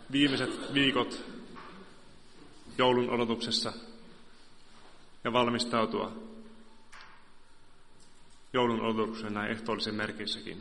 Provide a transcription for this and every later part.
viimeiset viikot joulun odotuksessa ja valmistautua joulun odotukseen näin ehtoollisen merkissäkin.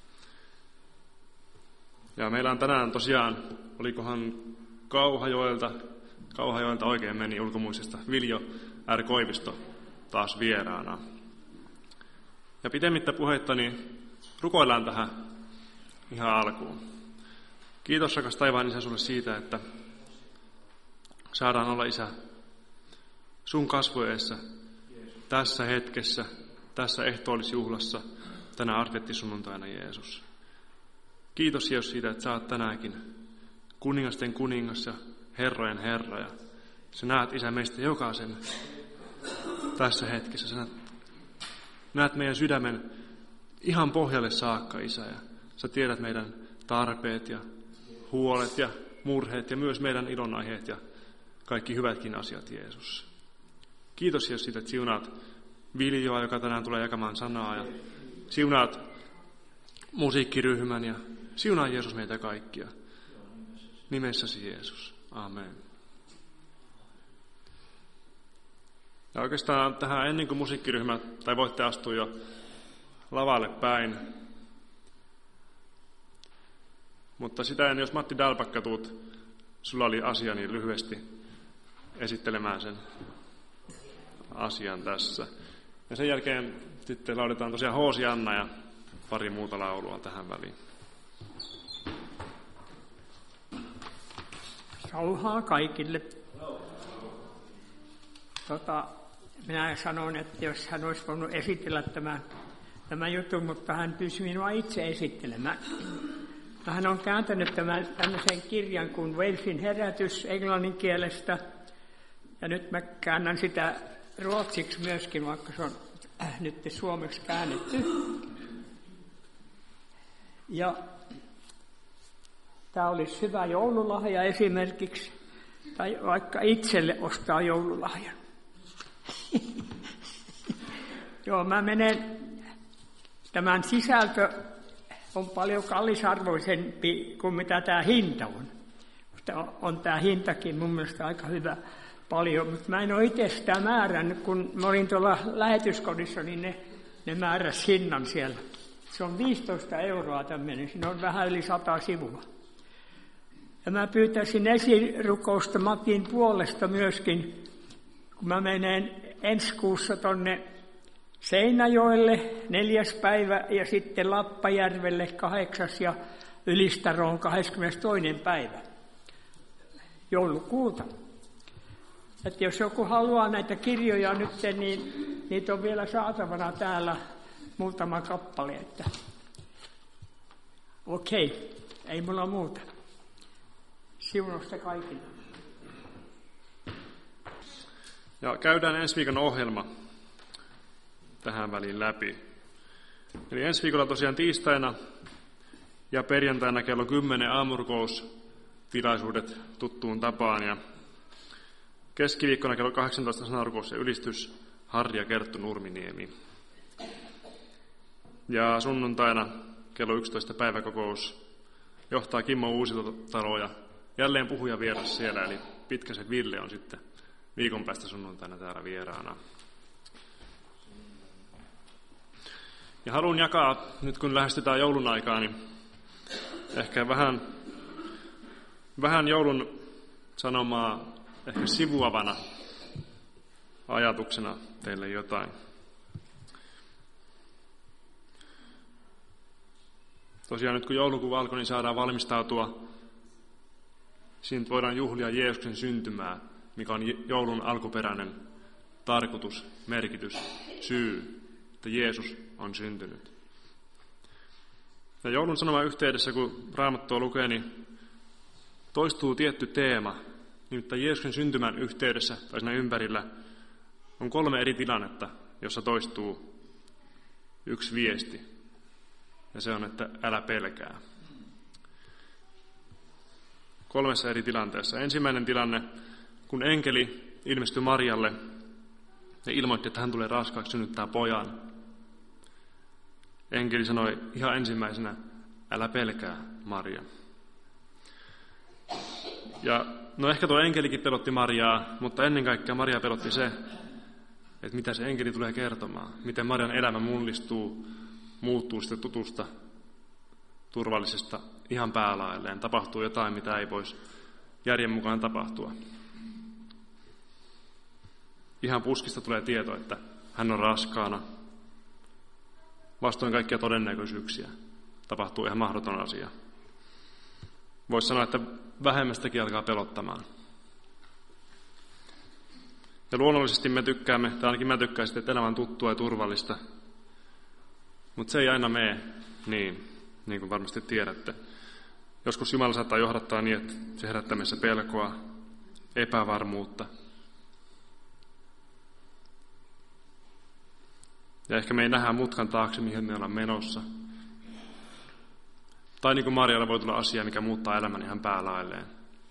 Ja meillä on tänään tosiaan, olikohan Kauhajoelta oikein meni ulkomuistista, Viljo R. Koivisto taas vieraana. Ja pitemmittä puheitta, niin rukoillaan tähän ihan alkuun. Kiitos, rakas taivaan Isä, sulle siitä, että saadaan olla, Isä, sun kasvoeessa tässä hetkessä, tässä ehtoollisjuhlassa, tänä adventtisunnuntaina, Jeesus. Kiitos, Jeesus, siitä, että sä oot tänäänkin kuningasten kuningas ja herrojen Herra. Ja sä näet, Isä, meistä jokaisen tässä hetkessä. Sä näet meidän sydämen ihan pohjalle saakka, Isä. Ja sä tiedät meidän tarpeet ja huolet ja murheet ja myös meidän ilonaiheet ja kaikki hyvätkin asiat, Jeesus. Kiitos, Jeesus, siitä, että siunaat Viljoa, joka tänään tulee jakamaan sanaa, ja siunaat musiikkiryhmän ja siunaa, Jeesus, meitä kaikkia. Nimessäsi, Jeesus. Amen. Ja oikeastaan tähän ennen kuin musiikkiryhmä, tai voitte astua jo lavalle päin. Mutta sitä ennen, jos Matti Dalpakka tuut, sulla oli asia, niin lyhyesti esittelemään sen asian tässä. Ja sen jälkeen sitten lauletaan tosiaan Hoosianna ja pari muuta laulua tähän väliin. Rauhaa kaikille. Minä sanon, että jos hän olisi voinut esitellä tämän jutun, mutta hän pyysi minua itse esittelemään. Hän on kääntänyt tämmöisen kirjan kuin Walesin herätys englannin kielestä. Ja nyt mä käännän sitä ruotsiksi myöskin, vaikka se on nyt suomeksi käännetty. Ja tämä olisi hyvä joululahja esimerkiksi, tai vaikka itselle ostaa joululahjan. Joo, mä menen, tämän sisältö on paljon kallisarvoisempi kuin mitä tämä hinta on. Mutta on tämä hintakin mun mielestä aika hyvä paljon, mutta mä en ole itse sitä määrännyt, kun mä olin tuolla lähetyskodissa, niin ne määräsi hinnan siellä. Se on 15 € tämmöinen, siinä on vähän yli 100 sivua. Ja mä pyytäisin esirukousta Matin puolesta myöskin, kun mä menen ensi kuussa tonne Seinäjoelle 4. päivä ja sitten Lappajärvelle 8. ja Ylistaroon 22. päivä joulukuuta. Että jos joku haluaa näitä kirjoja nyt, niin niitä on vielä saatavana täällä muutama kappale. Että okei, ei mulla muuta. Siunosta kaikille. Ja käydään ensi viikon ohjelma tähän väliin läpi. Eli ensi viikolla tosiaan tiistaina ja perjantaina kello 10 aamurukoustilaisuudet tuttuun tapaan. Ja keskiviikkona kello 18 sanarukous ja ylistys Harri ja Kerttu Nurminiemi. Ja sunnuntaina kello 11 päiväkokous johtaa Kimmo Uusitalo ja jälleen puhuja vieras siellä, eli Pitkäsen Ville on sitten viikon päästä sunnuntaina täällä vieraana. Ja haluan jakaa, nyt kun lähestytään joulun aikaa, niin ehkä vähän joulun sanomaa ehkä sivuavana ajatuksena teille jotain. Tosiaan nyt kun joulukuu alkoi, niin saadaan valmistautua. Siinä voidaan juhlia Jeesuksen syntymää, mikä on joulun alkuperäinen tarkoitus, merkitys, syy, että Jeesus on syntynyt. Ja joulun sanoman yhteydessä, kun Raamattua lukee, niin toistuu tietty teema. Nimittäin Jeesuksen syntymän yhteydessä tai siinä ympärillä on 3 eri tilannetta, jossa toistuu yksi viesti. Ja se on, että älä pelkää. 3 eri tilanteessa. Ensimmäinen tilanne, kun enkeli ilmestyi Marjalle ja ilmoitti, että hän tulee raskaaksi synnyttää pojan. Enkeli sanoi ihan ensimmäisenä, älä pelkää, Maria. Ja no ehkä tuo enkelikin pelotti Mariaa, mutta ennen kaikkea Maria pelotti se, että mitä se enkeli tulee kertomaan. Miten Marian elämä mullistuu, muuttuu sitten tutusta, turvallisesta ihan päälailleen. Tapahtuu jotain, mitä ei voisi järjen mukaan tapahtua. Ihan puskista tulee tieto, että hän on raskaana. Vastoin kaikkia todennäköisyyksiä. Tapahtuu ihan mahdoton asia. Voisi sanoa, että vähemmästäkin alkaa pelottamaan. Ja luonnollisesti me tykkäämme, tai ainakin mä tykkäisin, että elämä on tuttua ja turvallista. Mutta se ei aina mene niin kuin varmasti tiedätte. Joskus Jumala saattaa johdattaa niin, että se herättää meissä pelkoa, epävarmuutta. Ja ehkä me ei nähdä mutkan taakse, mihin me ollaan menossa. Tai niin kuin Marialla voi tulla asia, mikä muuttaa elämän ihan päälailleen.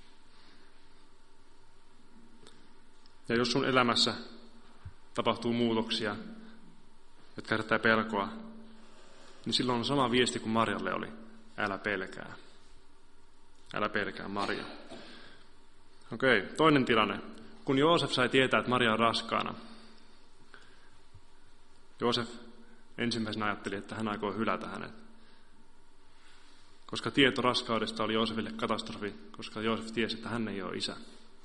Ja jos sun elämässä tapahtuu muutoksia, jotka herättää pelkoa, niin silloin on sama viesti kuin Marjalle oli. Älä pelkää. Älä pelkää, Maria. Okei, toinen tilanne. Kun Joosef sai tietää, että Maria on raskaana, Joosef ensimmäisenä ajatteli, että hän aikoo hylätä hänet. Koska tieto raskaudesta oli Joosefille katastrofi, koska Joosef tiesi, että hän ei ole isä.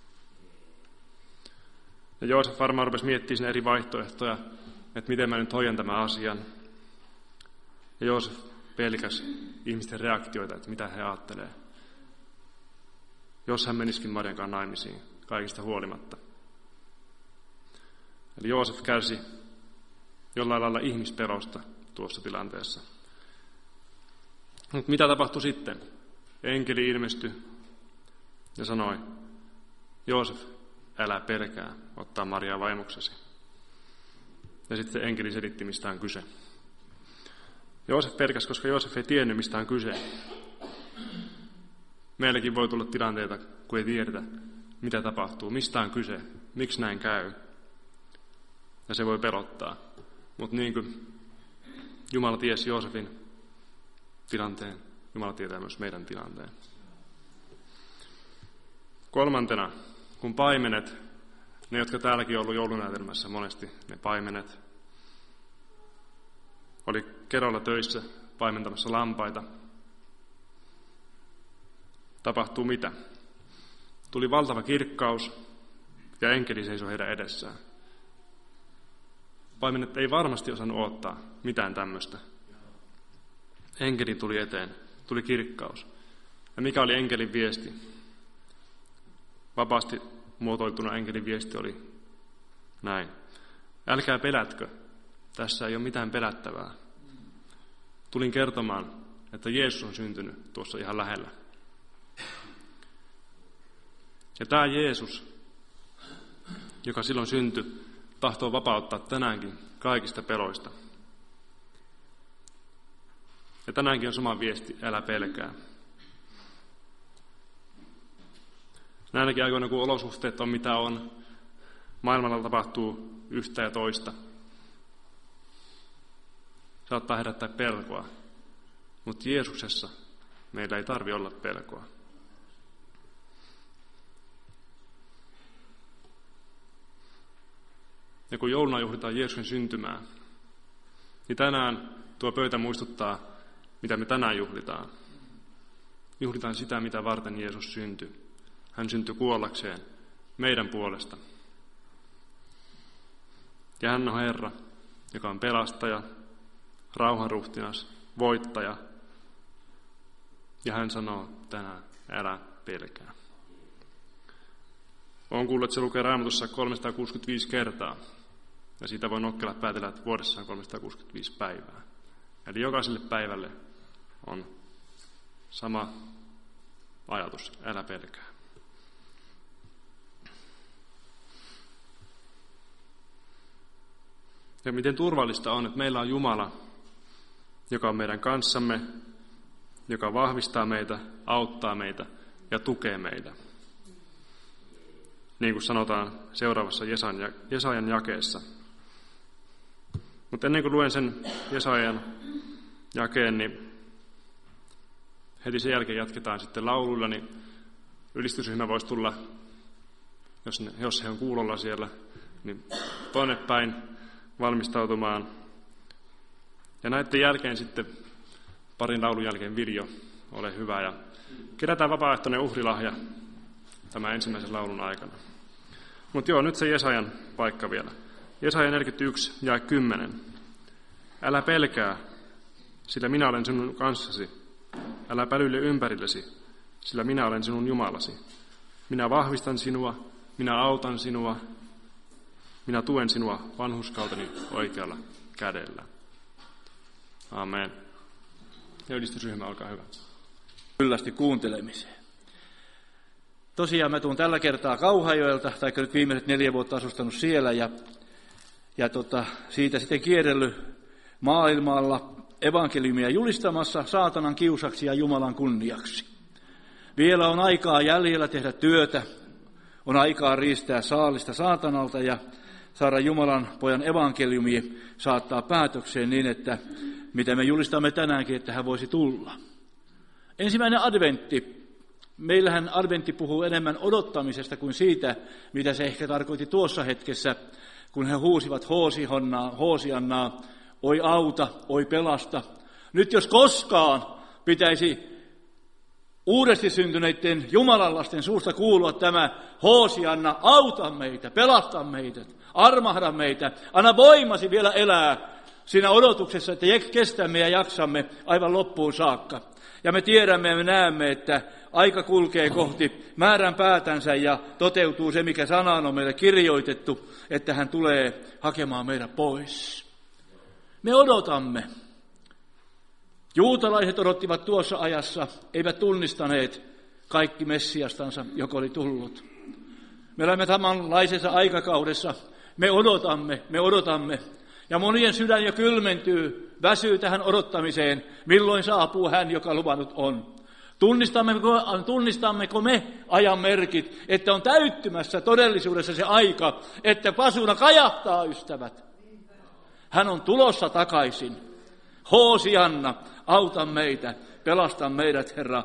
Ja Joosef varmaan rupesi miettimään sinne eri vaihtoehtoja, että miten mä nyt hoidan tämän asian. Ja Joosef pelkäsi ihmisten reaktioita, että mitä he ajattelee. Jos hän menisikin Marian kanssa naimisiin, kaikista huolimatta. Eli Joosef kärsi jollain lailla ihmispelosta tuossa tilanteessa. Mutta mitä tapahtui sitten? Enkeli ilmestyi ja sanoi, Joosef, älä pelkää ottaa Mariaa vaimoksesi. Ja sitten enkeli selitti, mistä on kyse. Joosef pelkäsi, koska Joosef ei tiennyt, mistä on kyse. Meilläkin voi tulla tilanteita, kun ei tiedetä, mitä tapahtuu, mistä on kyse, miksi näin käy. Ja se voi pelottaa. Mutta niin kuin Jumala tiesi Joosefin tilanteen, Jumala tietää myös meidän tilanteen. Kolmantena, kun paimenet, ne jotka täälläkin on ollut joulunäytelmässä monesti, ne paimenet, oli kerolla töissä paimentamassa lampaita. Tapahtuu mitä? Tuli valtava kirkkaus ja enkeli seisoi heidän edessään. Paimenet ei varmasti osannut odottaa mitään tämmöistä. Enkeli tuli eteen, tuli kirkkaus. Ja mikä oli enkelin viesti? Vapaasti muotoiltuna enkelin viesti oli näin. Älkää pelätkö, tässä ei ole mitään pelättävää. Tulin kertomaan, että Jeesus on syntynyt tuossa ihan lähellä. Ja tämä Jeesus, joka silloin syntyi, tahtoo vapauttaa tänäänkin kaikista peloista. Ja tänäänkin on sama viesti, älä pelkää. Näinäkin aikoina, kun olosuhteet on mitä on, maailmalla tapahtuu yhtä ja toista. Saattaa herättää pelkoa, mutta Jeesuksessa meillä ei tarvitse olla pelkoa. Ja kun jouluna juhlitaan Jeesuksen syntymää, niin tänään tuo pöytä muistuttaa, mitä me tänään juhlitaan. Juhlitaan sitä, mitä varten Jeesus syntyi. Hän syntyi kuollakseen meidän puolesta. Ja hän on Herra, joka on pelastaja, rauhanruhtinas, voittaja. Ja hän sanoo tänään, älä pelkää. Olen kuullut, että se lukee Raamatussa 365 kertaa. Ja siitä voi nokkela päätellä, että vuodessa on 365 päivää. Eli jokaiselle päivälle on sama ajatus, älä pelkää. Ja miten turvallista on, että meillä on Jumala, joka on meidän kanssamme, joka vahvistaa meitä, auttaa meitä ja tukee meitä. Niin kuin sanotaan seuraavassa Jesajan jakeessa. Mutta ennen kuin luen sen Jesajan jakeen, niin heti sen jälkeen jatketaan sitten lauluilla, niin ylistysryhmä voisi tulla, jos he on kuulolla siellä, niin tonne päin valmistautumaan. Ja näiden jälkeen sitten, parin laulun jälkeen Viljo, ole hyvä. Ja kerätään vapaaehtoinen uhrilahja tämän ensimmäisen laulun aikana. Mutta joo, nyt se Jesajan paikka vielä. Jesaja 41 ja 10. Älä pelkää, sillä minä olen sinun kanssasi. Älä pälyile ympärillesi, sillä minä olen sinun Jumalasi. Minä vahvistan sinua, minä autan sinua, minä tuen sinua vanhurskauteni oikealla kädellä. Amen. Ja ylistysryhmä, olkaa hyvä. Kyllästi kuuntelemiseen. Tosiaan mä tuun tällä kertaa Kauhajoelta, tai nyt viimeiset 4 vuotta asustanut siellä, ja siitä sitten kierrellyt maailmalla evankeliumia julistamassa saatanan kiusaksi ja Jumalan kunniaksi. Vielä on aikaa jäljellä tehdä työtä, on aikaa riistää saalista saatanalta ja saada Jumalan pojan evankeliumi saattaa päätökseen niin, että mitä me julistamme tänäänkin, että hän voisi tulla. Ensimmäinen adventti. Meillähän adventti puhuu enemmän odottamisesta kuin siitä, mitä se ehkä tarkoitti tuossa hetkessä, kun he huusivat Hoosiannaa, oi auta, oi pelasta. Nyt jos koskaan pitäisi uudesti syntyneiden Jumalan lasten suusta kuulua tämä Hoosianna, auta meitä, pelasta meitä, armahda meitä, anna voimasi vielä elää siinä odotuksessa, että kestämme ja jaksamme aivan loppuun saakka. Ja me tiedämme ja me näemme, että aika kulkee kohti määrän päätänsä ja toteutuu se, mikä sanaan on meille kirjoitettu, että hän tulee hakemaan meidät pois. Me odotamme. Juutalaiset odottivat tuossa ajassa, eivät tunnistaneet kaikki Messiastansa, joka oli tullut. Me olemme samanlaisessa aikakaudessa. Me odotamme. Ja monien sydän jo kylmentyy, väsyy tähän odottamiseen, milloin saapuu hän, joka luvannut on. Tunnistammeko me ajan merkit, että on täyttymässä todellisuudessa se aika, että pasuna kajahtaa, ystävät. Hän on tulossa takaisin. Hoosianna, auta meitä, pelasta meidät, Herra,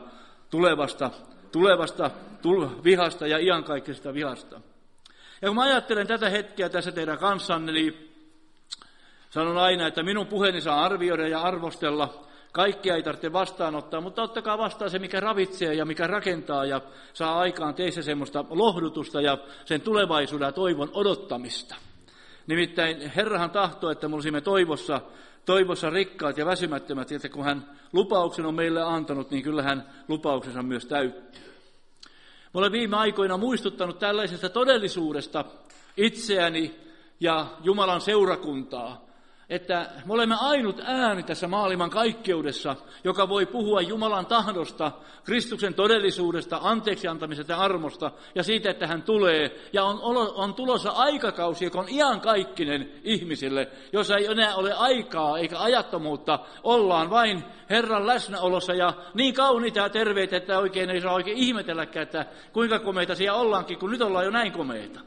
tulevasta vihasta ja iankaikkisesta vihasta. Ja kun mä ajattelen tätä hetkeä tässä teidän kanssanne, niin sanon aina, että minun puheeni saa arvioida ja arvostella. Kaikkea ei tarvitse vastaanottaa, mutta ottakaa vastaan se, mikä ravitsee ja mikä rakentaa ja saa aikaan teissä semmoista lohdutusta ja sen tulevaisuuden ja toivon odottamista. Nimittäin Herrahan tahtoo, että me olisimme toivossa rikkaat ja väsymättömät, että kun hän lupauksen on meille antanut, niin kyllä hän lupauksensa myös täyttyy. Mä olen viime aikoina muistuttanut tällaisesta todellisuudesta itseäni ja Jumalan seurakuntaa, että me olemme ainut ääni tässä maailman kaikkeudessa, joka voi puhua Jumalan tahdosta, Kristuksen todellisuudesta, anteeksi antamisesta ja armosta ja siitä, että hän tulee. Ja on tulossa aikakausi, joka on iankaikkinen ihmisille, jossa ei enää ole aikaa eikä ajattomuutta. Ollaan vain Herran läsnäolossa ja niin kauniita ja terveitä, että oikein ei saa oikein ihmetelläkään, että kuinka komeita siellä ollaankin, kun nyt ollaan jo näin komeita.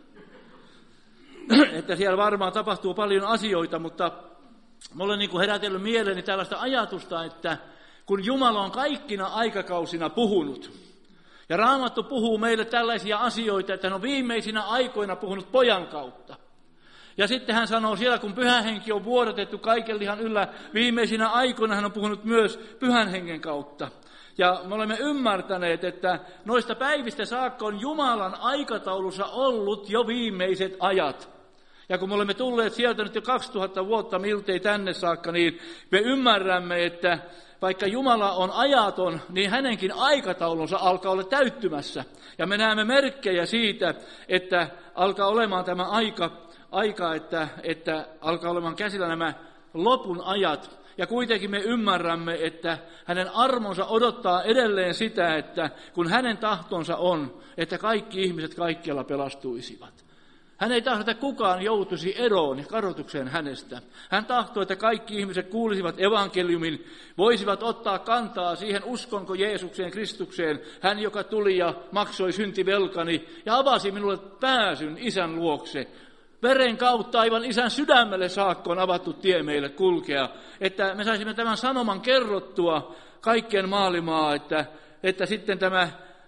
Että siellä varmaan tapahtuu paljon asioita, mutta mä olen niin kuin herätellyt mieleeni tällaista ajatusta, että kun Jumala on kaikkina aikakausina puhunut, ja Raamattu puhuu meille tällaisia asioita, että hän on viimeisinä aikoina puhunut pojan kautta. Ja sitten hän sanoo siellä, kun Pyhä Henki on vuodatettu kaiken lihan yllä, viimeisinä aikoina hän on puhunut myös Pyhän Hengen kautta. Ja me olemme ymmärtäneet, että noista päivistä saakka on Jumalan aikataulussa ollut jo viimeiset ajat. Ja kun me olemme tulleet sieltä nyt jo 2000 vuotta miltei tänne saakka, niin me ymmärrämme, että vaikka Jumala on ajaton, niin hänenkin aikataulunsa alkaa olla täyttymässä. Ja me näemme merkkejä siitä, että alkaa olemaan tämä aika että alkaa olemaan käsillä nämä lopun ajat. Ja kuitenkin me ymmärrämme, että hänen armonsa odottaa edelleen sitä, että kun hänen tahtonsa on, että kaikki ihmiset kaikkialla pelastuisivat. Hän ei tahdo, että kukaan joutuisi eroon ja kadotukseen hänestä. Hän tahtoo, että kaikki ihmiset kuulisivat evankeliumin, voisivat ottaa kantaa siihen, uskonko Jeesukseen, Kristukseen, hän joka tuli ja maksoi syntivelkani ja avasi minulle pääsyn Isän luokse. Veren kautta aivan Isän sydämelle saakka on avattu tie meille kulkea, että me saisimme tämän sanoman kerrottua kaikkien maailmaa, että sitten tämä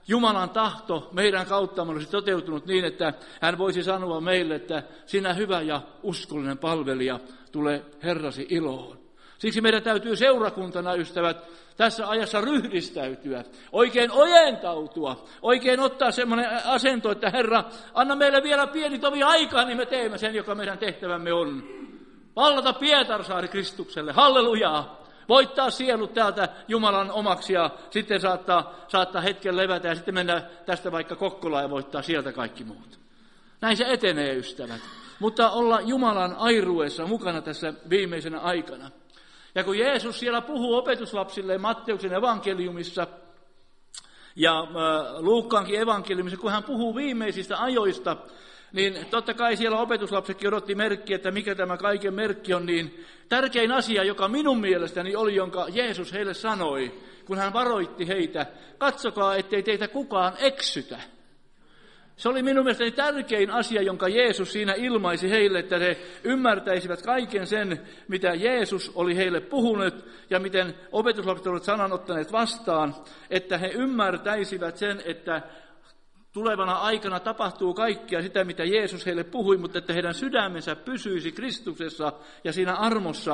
Jumalan tahto meidän kauttamme olisi toteutunut niin, että hän voisi sanoa meille, että sinä hyvä ja uskollinen palvelija, tule Herrasi iloon. Siksi meidän täytyy seurakuntana, ystävät, tässä ajassa ryhdistäytyä, oikein ojentautua, oikein ottaa semmoinen asento, että Herra, anna meille vielä pieni tovi aikaa, niin me teemme sen, joka meidän tehtävämme on. Vallata Pietarsaari Kristukselle, hallelujaa! Voittaa sielut täältä Jumalan omaksi ja sitten saattaa hetken levätä ja sitten mennä tästä vaikka Kokkolaan ja voittaa sieltä kaikki muut. Näin se etenee, ystävät. Mutta olla Jumalan airuessa mukana tässä viimeisenä aikana. Ja kun Jeesus siellä puhuu opetuslapsille Matteuksen evankeliumissa ja Luukkaankin evankeliumissa, kun hän puhuu viimeisistä ajoista, niin totta kai siellä opetuslapsetkin odotti merkkiä, että mikä tämä kaiken merkki on, niin tärkein asia, joka minun mielestäni oli, jonka Jeesus heille sanoi, kun hän varoitti heitä, katsokaa, ettei teitä kukaan eksytä. Se oli minun mielestäni tärkein asia, jonka Jeesus siinä ilmaisi heille, että he ymmärtäisivät kaiken sen, mitä Jeesus oli heille puhunut ja miten opetuslapset olivat sananottaneet vastaan, että he ymmärtäisivät sen, että tulevana aikana tapahtuu kaikkea sitä, mitä Jeesus heille puhui, mutta että heidän sydämensä pysyisi Kristuksessa ja siinä armossa,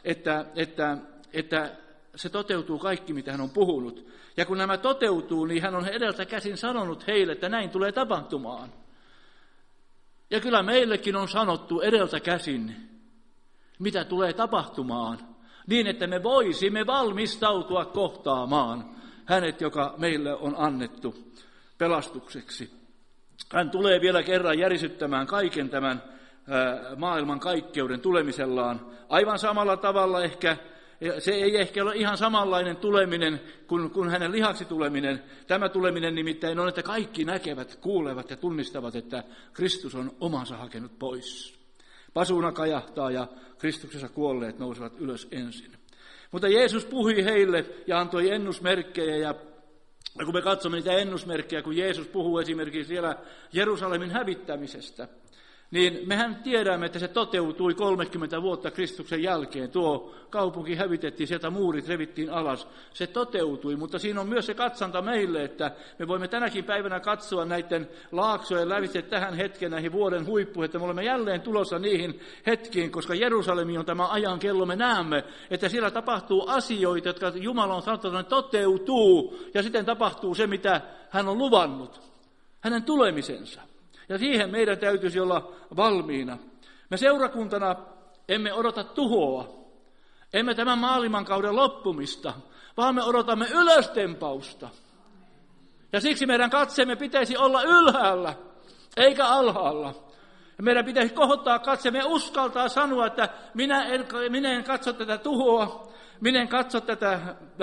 että se toteutuu kaikki, mitä hän on puhunut. Ja kun nämä toteutuu, niin hän on edeltä käsin sanonut heille, että näin tulee tapahtumaan. Ja kyllä meillekin on sanottu edeltä käsin, mitä tulee tapahtumaan, niin että me voisimme valmistautua kohtaamaan hänet, joka meille on annettu pelastukseksi. Hän tulee vielä kerran järisyttämään kaiken tämän maailman kaikkeuden tulemisellaan. Aivan samalla tavalla ehkä, se ei ehkä ole ihan samanlainen tuleminen kuin hänen lihaksi tuleminen. Tämä tuleminen nimittäin on, että kaikki näkevät, kuulevat ja tunnistavat, että Kristus on omansa hakenut pois. Pasuuna kajahtaa ja Kristuksessa kuolleet nousevat ylös ensin. Mutta Jeesus puhui heille ja antoi ennusmerkkejä ja kun me katsomme niitä ennusmerkkejä, kun Jeesus puhuu esimerkiksi siellä Jerusalemin hävittämisestä, niin mehän tiedämme, että se toteutui 30 vuotta Kristuksen jälkeen. Tuo kaupunki hävitettiin, sieltä muurit revittiin alas. Se toteutui, mutta siinä on myös se katsanta meille, että me voimme tänäkin päivänä katsoa näiden laaksojen lävitse tähän hetkeen, näihin vuoden huippuihin, että me olemme jälleen tulossa niihin hetkiin, koska Jerusalemi on tämä ajan kello, me näemme, että siellä tapahtuu asioita, jotka Jumala on sanottu, että ne toteutuu, ja sitten tapahtuu se, mitä hän on luvannut, hänen tulemisensa. Ja siihen meidän täytyisi olla valmiina. Me seurakuntana emme odota tuhoa, emme tämän maailmankauden loppumista, vaan me odotamme ylöstempausta. Ja siksi meidän katseemme pitäisi olla ylhäällä, eikä alhaalla. Ja meidän pitäisi kohottaa katseemme ja uskaltaa sanoa, että minä en katso tätä tuhoa, minä en katso tätä,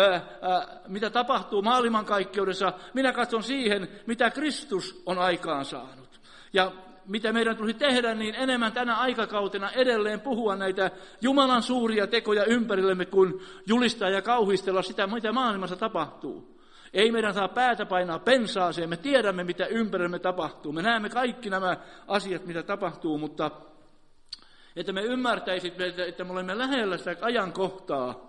mitä tapahtuu maailmankaikkeudessa, minä katson siihen, mitä Kristus on aikaan saanut. Ja mitä meidän tulisi tehdä, niin enemmän tänä aikakautena edelleen puhua näitä Jumalan suuria tekoja ympärillemme, kun julistaa ja kauhistella sitä, mitä maailmassa tapahtuu. Ei meidän saa päätä painaa pensaaseen, me tiedämme, mitä ympärillemme tapahtuu. Me näemme kaikki nämä asiat, mitä tapahtuu, mutta että me ymmärtäisimme, että me olemme lähellä sitä ajankohtaa,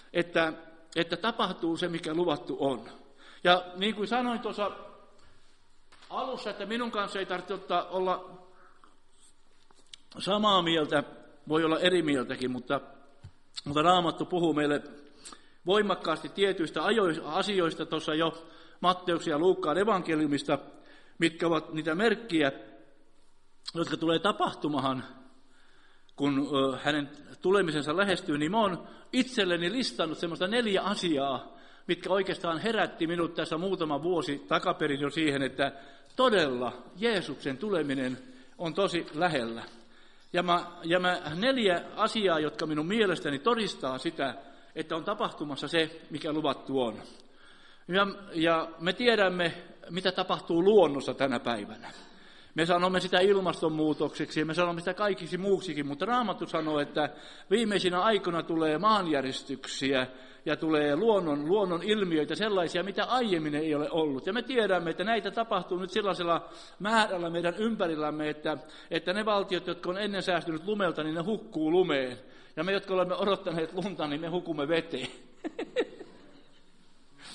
että tapahtuu se, mikä luvattu on. Ja niin kuin sanoin tuossa alussa, että minun kanssa ei tarvitse olla samaa mieltä, voi olla eri mieltäkin, mutta Raamattu puhuu meille voimakkaasti tietyistä asioista tuossa jo Matteuksen ja Luukkaan evankeliumista, mitkä ovat niitä merkkiä, jotka tulee tapahtumaan, kun hänen tulemisensa lähestyy, niin mä oon itselleni listannut semmoista 4 asiaa, mitkä oikeastaan herätti minut tässä muutama vuosi takaperin jo siihen, että todella Jeesuksen tuleminen on tosi lähellä. Ja mä 4 asiaa, jotka minun mielestäni todistaa sitä, että on tapahtumassa se, mikä luvattu on. Ja me tiedämme, mitä tapahtuu luonnossa tänä päivänä. Me sanomme sitä ilmastonmuutokseksi ja me sanomme sitä kaikiksi muuksikin, mutta Raamattu sanoo, että viimeisinä aikoina tulee maanjäristyksiä ja tulee luonnon ilmiöitä sellaisia, mitä aiemmin ei ole ollut. Ja me tiedämme, että näitä tapahtuu nyt sellaisella määrällä meidän ympärillämme, että ne valtiot, jotka on ennen säästynyt lumelta, niin ne hukkuu lumeen. Ja me, jotka olemme odottaneet lunta, niin me hukumme veteen.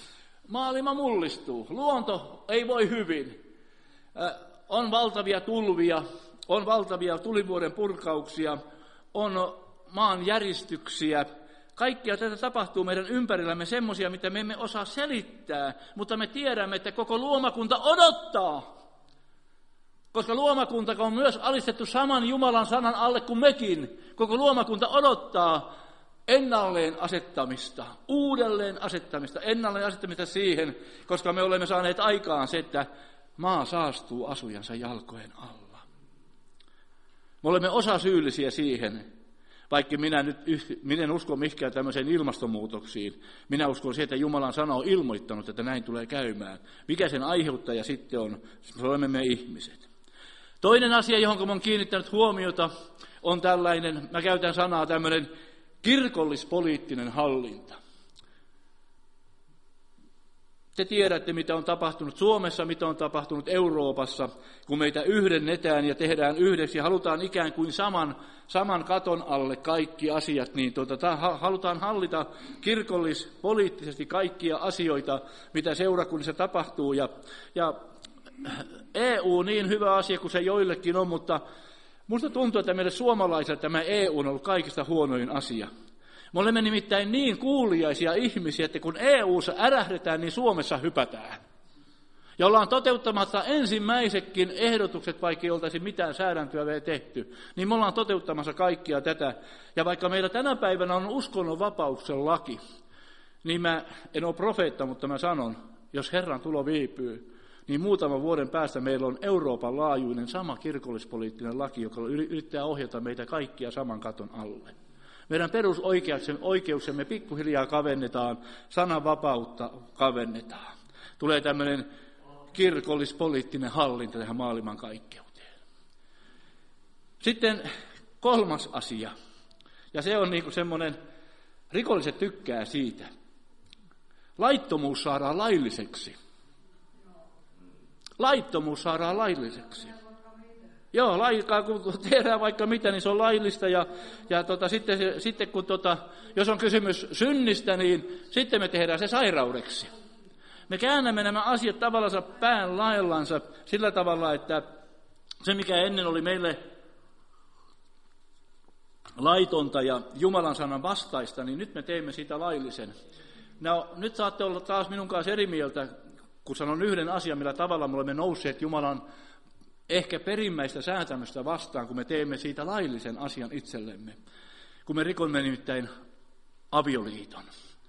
Maailma mullistuu, luonto ei voi hyvin. On valtavia tulvia, on valtavia tulivuoren purkauksia, on maan järistyksiä. Kaikkia tätä tapahtuu meidän ympärillämme semmoisia, mitä me emme osaa selittää, mutta me tiedämme, että koko luomakunta odottaa. Koska luomakunta on myös alistettu saman Jumalan sanan alle kuin mekin. Koko luomakunta odottaa ennalleen asettamista, uudelleen asettamista, ennalleen asettamista siihen, koska me olemme saaneet aikaan se, että maa saastuu asujansa jalkojen alla. Me olemme osasyyllisiä siihen, vaikka minä en usko mihinkään tämmöiseen ilmastonmuutoksiin. Minä uskon siihen, että Jumalan sana on ilmoittanut, että näin tulee käymään. Mikä sen aiheuttaja sitten on? Se olemme me ihmiset. Toinen asia, johon olen kiinnittänyt huomiota, on tällainen, mä käytän sanaa tämmöinen kirkollispoliittinen hallinta. Te tiedätte, mitä on tapahtunut Suomessa, mitä on tapahtunut Euroopassa, kun meitä yhdennetään ja tehdään yhdeksi ja halutaan ikään kuin saman katon alle kaikki asiat, niin halutaan hallita kirkollispoliittisesti kaikkia asioita, mitä seurakunnissa tapahtuu. Ja EU niin hyvä asia kuin se joillekin on, mutta minusta tuntuu, että meille suomalaisille tämä EU on ollut kaikista huonoin asia. Me olemme nimittäin niin kuuliaisia ihmisiä, että kun EU:ssa ärähdetään, niin Suomessa hypätään. Ja ollaan toteuttamassa ensimmäisetkin ehdotukset, vaikka ei oltaisi mitään säädäntöä vielä tehty, niin me ollaan toteuttamassa kaikkia tätä. Ja vaikka meillä tänä päivänä on uskonnonvapauksen laki, niin mä en ole profeetta, mutta mä sanon, jos Herran tulo viipyy, niin muutaman vuoden päästä meillä on Euroopan laajuinen sama kirkollispoliittinen laki, joka yrittää ohjata meitä kaikkia saman katon alle. Meidän perusoikeuksemme pikkuhiljaa kavennetaan, sananvapautta kavennetaan. Tulee tämmöinen kirkollispoliittinen hallinta tähän maailmankaikkeuteen. Sitten kolmas asia, ja se on niinku semmoinen, rikolliset tykkää siitä. Laittomuus saadaan lailliseksi. Laittomuus saadaan lailliseksi. Joo, kun tehdään vaikka mitä, niin se on laillista. Ja sitten kun jos on kysymys synnistä, niin sitten me tehdään se sairaudeksi. Me käännämme nämä asiat tavallaan pään laillansa sillä tavalla, että se mikä ennen oli meille laitonta ja Jumalan sanan vastaista, niin nyt me teemme siitä laillisen. No, nyt saatte olla taas minun kanssa eri mieltä, kun sanon yhden asian, millä tavalla me olemme nousseet Jumalan ehkä perimmäistä säätämystä vastaan, kun me teemme siitä laillisen asian itsellemme. Kun me rikomme nimittäin avioliiton.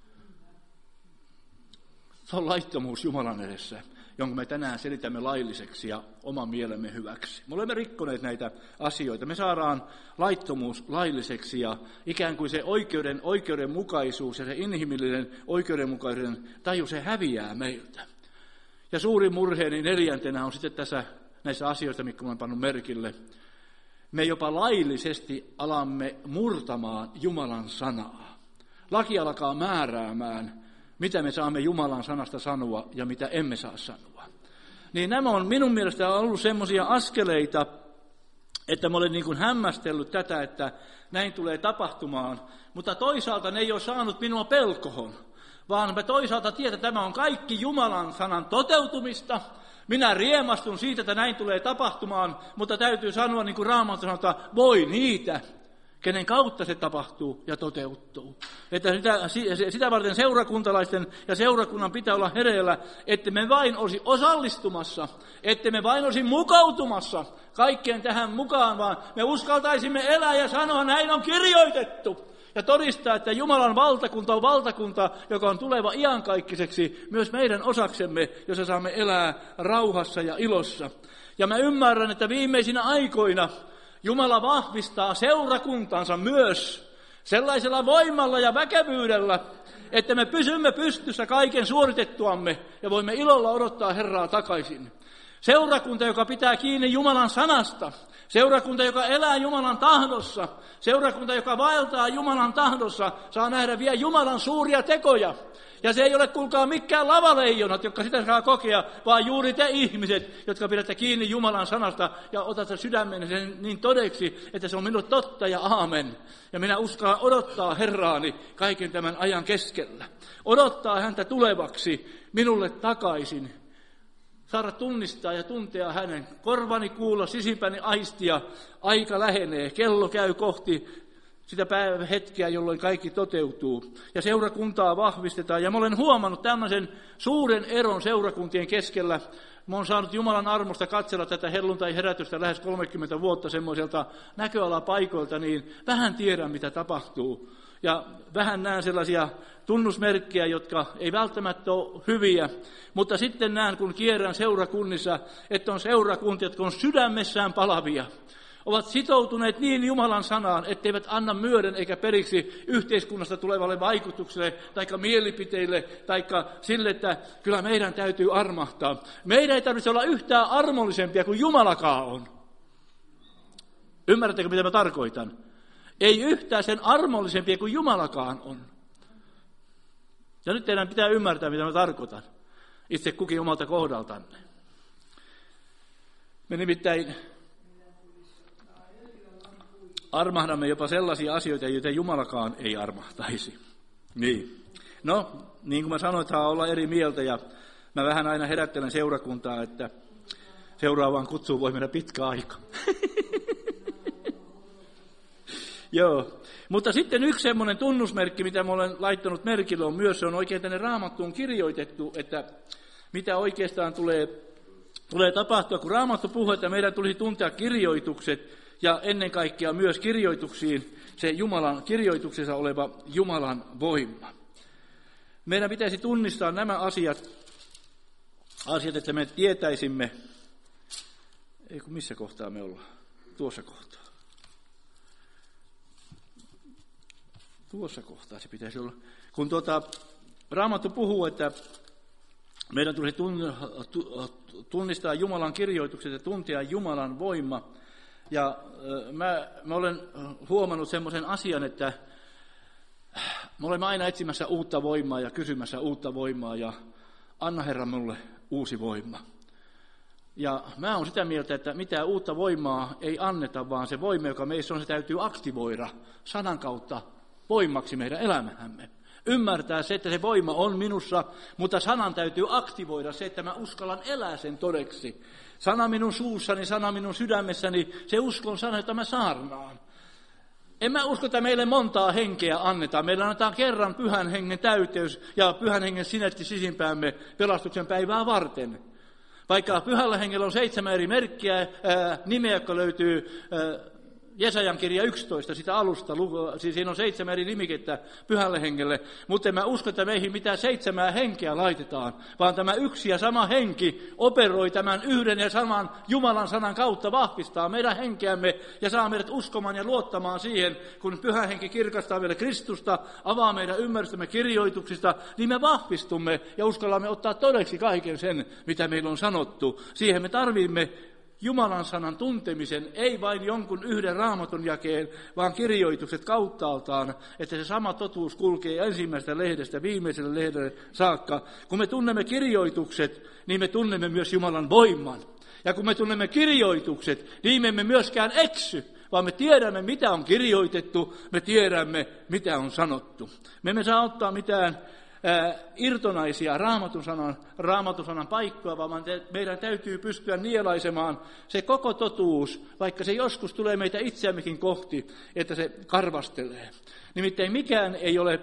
Se on laittomuus Jumalan edessä, jonka me tänään selitämme lailliseksi ja oman mielemme hyväksi. Me olemme rikkoneet näitä asioita. Me saadaan laittomuus lailliseksi ja ikään kuin se oikeudenmukaisuus ja se inhimillinen oikeudenmukaisuuden taju, se häviää meiltä. Ja suuri murheeni neljäntenä on sitten näissä asioissa, mitkä olen pannut merkille. Me jopa laillisesti alamme murtamaan Jumalan sanaa. Laki alkaa määräämään, mitä me saamme Jumalan sanasta sanoa ja mitä emme saa sanoa. Niin nämä on minun mielestä ollut semmoisia askeleita, että mä olen niin kuin hämmästellyt tätä, että näin tulee tapahtumaan. Mutta toisaalta ne ei ole saanut minua pelkoon, vaan mä toisaalta tiedän, että tämä on kaikki Jumalan sanan toteutumista. Minä riemastun siitä, että näin tulee tapahtumaan, mutta täytyy sanoa, niin kuin Raamattu sanotaan, voi niitä, kenen kautta se tapahtuu ja toteutuu. Että sitä varten seurakuntalaisten ja seurakunnan pitää olla hereillä, että me vain olisi osallistumassa, että me vain olisi mukautumassa kaikkeen tähän mukaan, vaan me uskaltaisimme elää ja sanoa, näin on kirjoitettu. Ja todistaa, että Jumalan valtakunta on valtakunta, joka on tuleva iankaikkaiseksi myös meidän osaksemme, jossa saamme elää rauhassa ja ilossa. Ja mä ymmärrän, että viimeisinä aikoina Jumala vahvistaa seurakuntansa myös sellaisella voimalla ja väkevyydellä, että me pysymme pystyssä kaiken suoritettuamme ja voimme ilolla odottaa Herraa takaisin. Seurakunta, joka pitää kiinni Jumalan sanasta. Seurakunta, joka elää Jumalan tahdossa. Seurakunta, joka vaeltaa Jumalan tahdossa, saa nähdä vielä Jumalan suuria tekoja. Ja se ei ole, kuulkaa, mikään lavaleijonat, jotka sitä saa kokea, vaan juuri te ihmiset, jotka pidätte kiinni Jumalan sanasta ja otatte sydämenne sen niin todeksi, että se on minulle totta ja aamen. Ja minä uskallan odottaa Herraani kaiken tämän ajan keskellä. Odottaa häntä tulevaksi minulle takaisin. Saada tunnistaa ja tuntea hänen. Korvani kuulla, sisimpäni aistia. Aika lähenee, kello käy kohti sitä hetkeä, jolloin kaikki toteutuu. Ja seurakuntaa vahvistetaan. Ja mä olen huomannut tämmöisen suuren eron seurakuntien keskellä. Mä olen saanut Jumalan armosta katsella tätä helluntai-herätystä lähes 30 vuotta semmoiselta näköalapaikoilta, niin vähän tiedän, mitä tapahtuu. Ja vähän näen sellaisia tunnusmerkkejä, jotka ei välttämättä ole hyviä, mutta sitten näen, kun kierrän seurakunnissa, että on seurakuntia, jotka on sydämessään palavia. Ovat sitoutuneet niin Jumalan sanaan, etteivät anna myöden eikä periksi yhteiskunnasta tulevalle vaikutukselle, taikka mielipiteille, taikka sille, että kyllä meidän täytyy armahtaa. Meidän ei tarvitse olla yhtään armollisempia kuin Jumalakaan on. Ymmärrättekö, mitä mä tarkoitan? Ei yhtään sen armollisempia kuin Jumalakaan on. Ja nyt teidän pitää ymmärtää, mitä mä tarkoitan. Itse kukin omalta kohdaltanne. Me nimittäin armahdamme jopa sellaisia asioita, joita Jumalakaan ei armahtaisi. Niin. No, niin kuin mä sanoin, että saa olla eri mieltä, ja mä vähän aina herättelen seurakuntaa, että seuraavaan kutsuun voi mennä pitkä aika. Joo, mutta sitten yksi semmoinen tunnusmerkki, mitä mä olen laittanut merkille, on myös, se on oikein tänne Raamattuun kirjoitettu, että mitä oikeastaan tulee tapahtua, kun Raamattu puhuu, että meidän tulisi tuntea kirjoitukset ja ennen kaikkea myös kirjoituksiin se Jumalan kirjoituksessa oleva Jumalan voima. Meidän pitäisi tunnistaa nämä asiat, että me tietäisimme, missä kohtaa me ollaan, tuossa kohtaa. Tuossa kohtaa se pitäisi olla. Kun Raamattu puhuu, että meidän tulisi tunnistaa Jumalan kirjoitukset ja tuntea Jumalan voima. Ja mä olen huomannut semmoisen asian, että me olemme aina etsimässä uutta voimaa ja kysymässä uutta voimaa ja anna Herra minulle uusi voima. Ja mä oon sitä mieltä, että mitään uutta voimaa ei anneta, vaan se voima, joka meissä on, se täytyy aktivoida sanan kautta voimaksi meidän elämämme. Ymmärtää se, että se voima on minussa, mutta sanan täytyy aktivoida se, että mä uskallan elää sen todeksi. Sana minun suussani, sana minun sydämessäni, se uskon sana, jota mä saarnaan. En mä usko, että meille montaa henkeä annetaan. Meillä annetaan kerran pyhän hengen täyteys ja pyhän hengen sinetti sisimpäämme pelastuksen päivää varten. Vaikka pyhällä hengellä on 7 eri merkkiä, nimeä, jotka löytyy Jesajan kirja 11, sitä alusta, siis siinä on 7 eri nimikettä pyhälle hengelle, mutta en mä usko, että meihin mitään 7 henkeä laitetaan, vaan tämä yksi ja sama henki operoi tämän yhden ja saman Jumalan sanan kautta, vahvistaa meidän henkeämme ja saa meidät uskomaan ja luottamaan siihen, kun pyhä henki kirkastaa meille Kristusta, avaa meidän ymmärrystämme kirjoituksista, niin me vahvistumme ja uskallamme ottaa todeksi kaiken sen, mitä meillä on sanottu. Siihen me tarvimme Jumalan sanan tuntemisen, ei vain jonkun yhden Raamatun jakeen, vaan kirjoitukset kauttaaltaan, että se sama totuus kulkee ensimmäisestä lehdestä viimeiselle lehdelle saakka. Kun me tunnemme kirjoitukset, niin me tunnemme myös Jumalan voiman. Ja kun me tunnemme kirjoitukset, niin me emme myöskään eksy, vaan me tiedämme, mitä on kirjoitettu, me tiedämme, mitä on sanottu. Me emme saa ottaa mitään irtonaisia raamatun sanan paikkoja, vaan meidän täytyy pystyä nielaisemaan se koko totuus, vaikka se joskus tulee meitä itseämmekin kohti, että se karvastelee. Nimittäin mikään ei ole,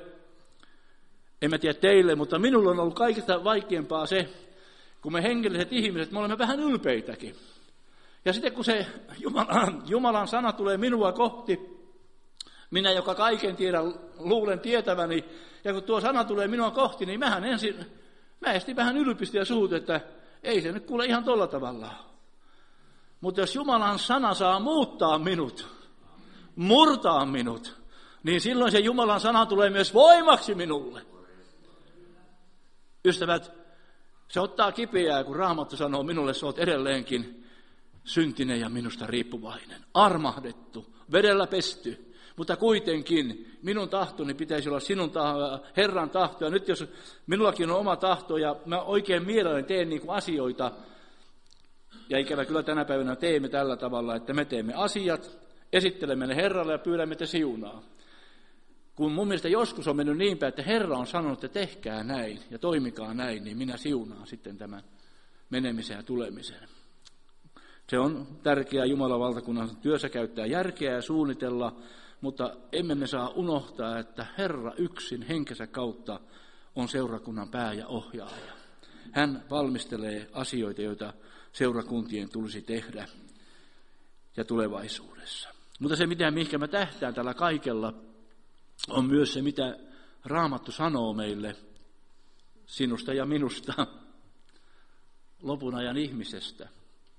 en mä tiedä teille, mutta minulla on ollut kaikista vaikeampaa se, kun me hengelliset ihmiset, me olemme vähän ylpeitäkin. Ja sitten kun se Jumalan sana tulee minua kohti, minä, joka kaiken tiedän, luulen tietäväni, ja kun tuo sana tulee minua kohti, niin mä estin vähän ylpistä ja suut, että ei se nyt kuule ihan tolla tavalla. Mutta jos Jumalan sana saa muuttaa minut, murtaa minut, niin silloin se Jumalan sana tulee myös voimaksi minulle. Ystävät, Se ottaa kipeää, kun Raamattu sanoo minulle, sä oot edelleenkin syntinen ja minusta riippuvainen. Armahdettu, vedellä pesty, mutta kuitenkin minun tahtoni pitäisi olla Herran tahto. Ja nyt jos minullakin on oma tahto ja mä oikein mielelläni teen niin kuin asioita, ja ikävä kyllä tänä päivänä teemme tällä tavalla, että me teemme asiat, esittelemme ne Herralle ja pyydämme, että siunaa. Kun mun mielestä joskus on mennyt niin päin, että Herra on sanonut, että tehkää näin ja toimikaa näin, niin minä siunaan sitten tämän menemisen ja tulemisen. Se on tärkeää Jumalan valtakunnan työssä käyttää järkeä ja suunnitella, mutta emme me saa unohtaa, että Herra yksin henkensä kautta on seurakunnan pää ja ohjaaja. Hän valmistelee asioita, joita seurakuntien tulisi tehdä ja tulevaisuudessa. Mutta se, mihinkä mä tähtään tällä kaikella, on myös se, mitä Raamattu sanoo meille sinusta ja minusta, lopun ajan ihmisestä.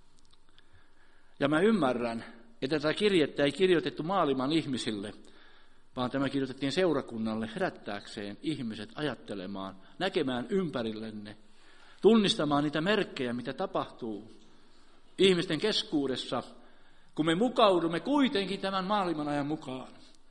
Ja mä ymmärrän, että tätä kirjettä ei kirjoitettu maailman ihmisille, vaan tämä kirjoitettiin seurakunnalle herättääkseen ihmiset ajattelemaan, näkemään ympärillenne, tunnistamaan niitä merkkejä, mitä tapahtuu ihmisten keskuudessa, kun me mukaudumme kuitenkin tämän maailman ajan mukaan.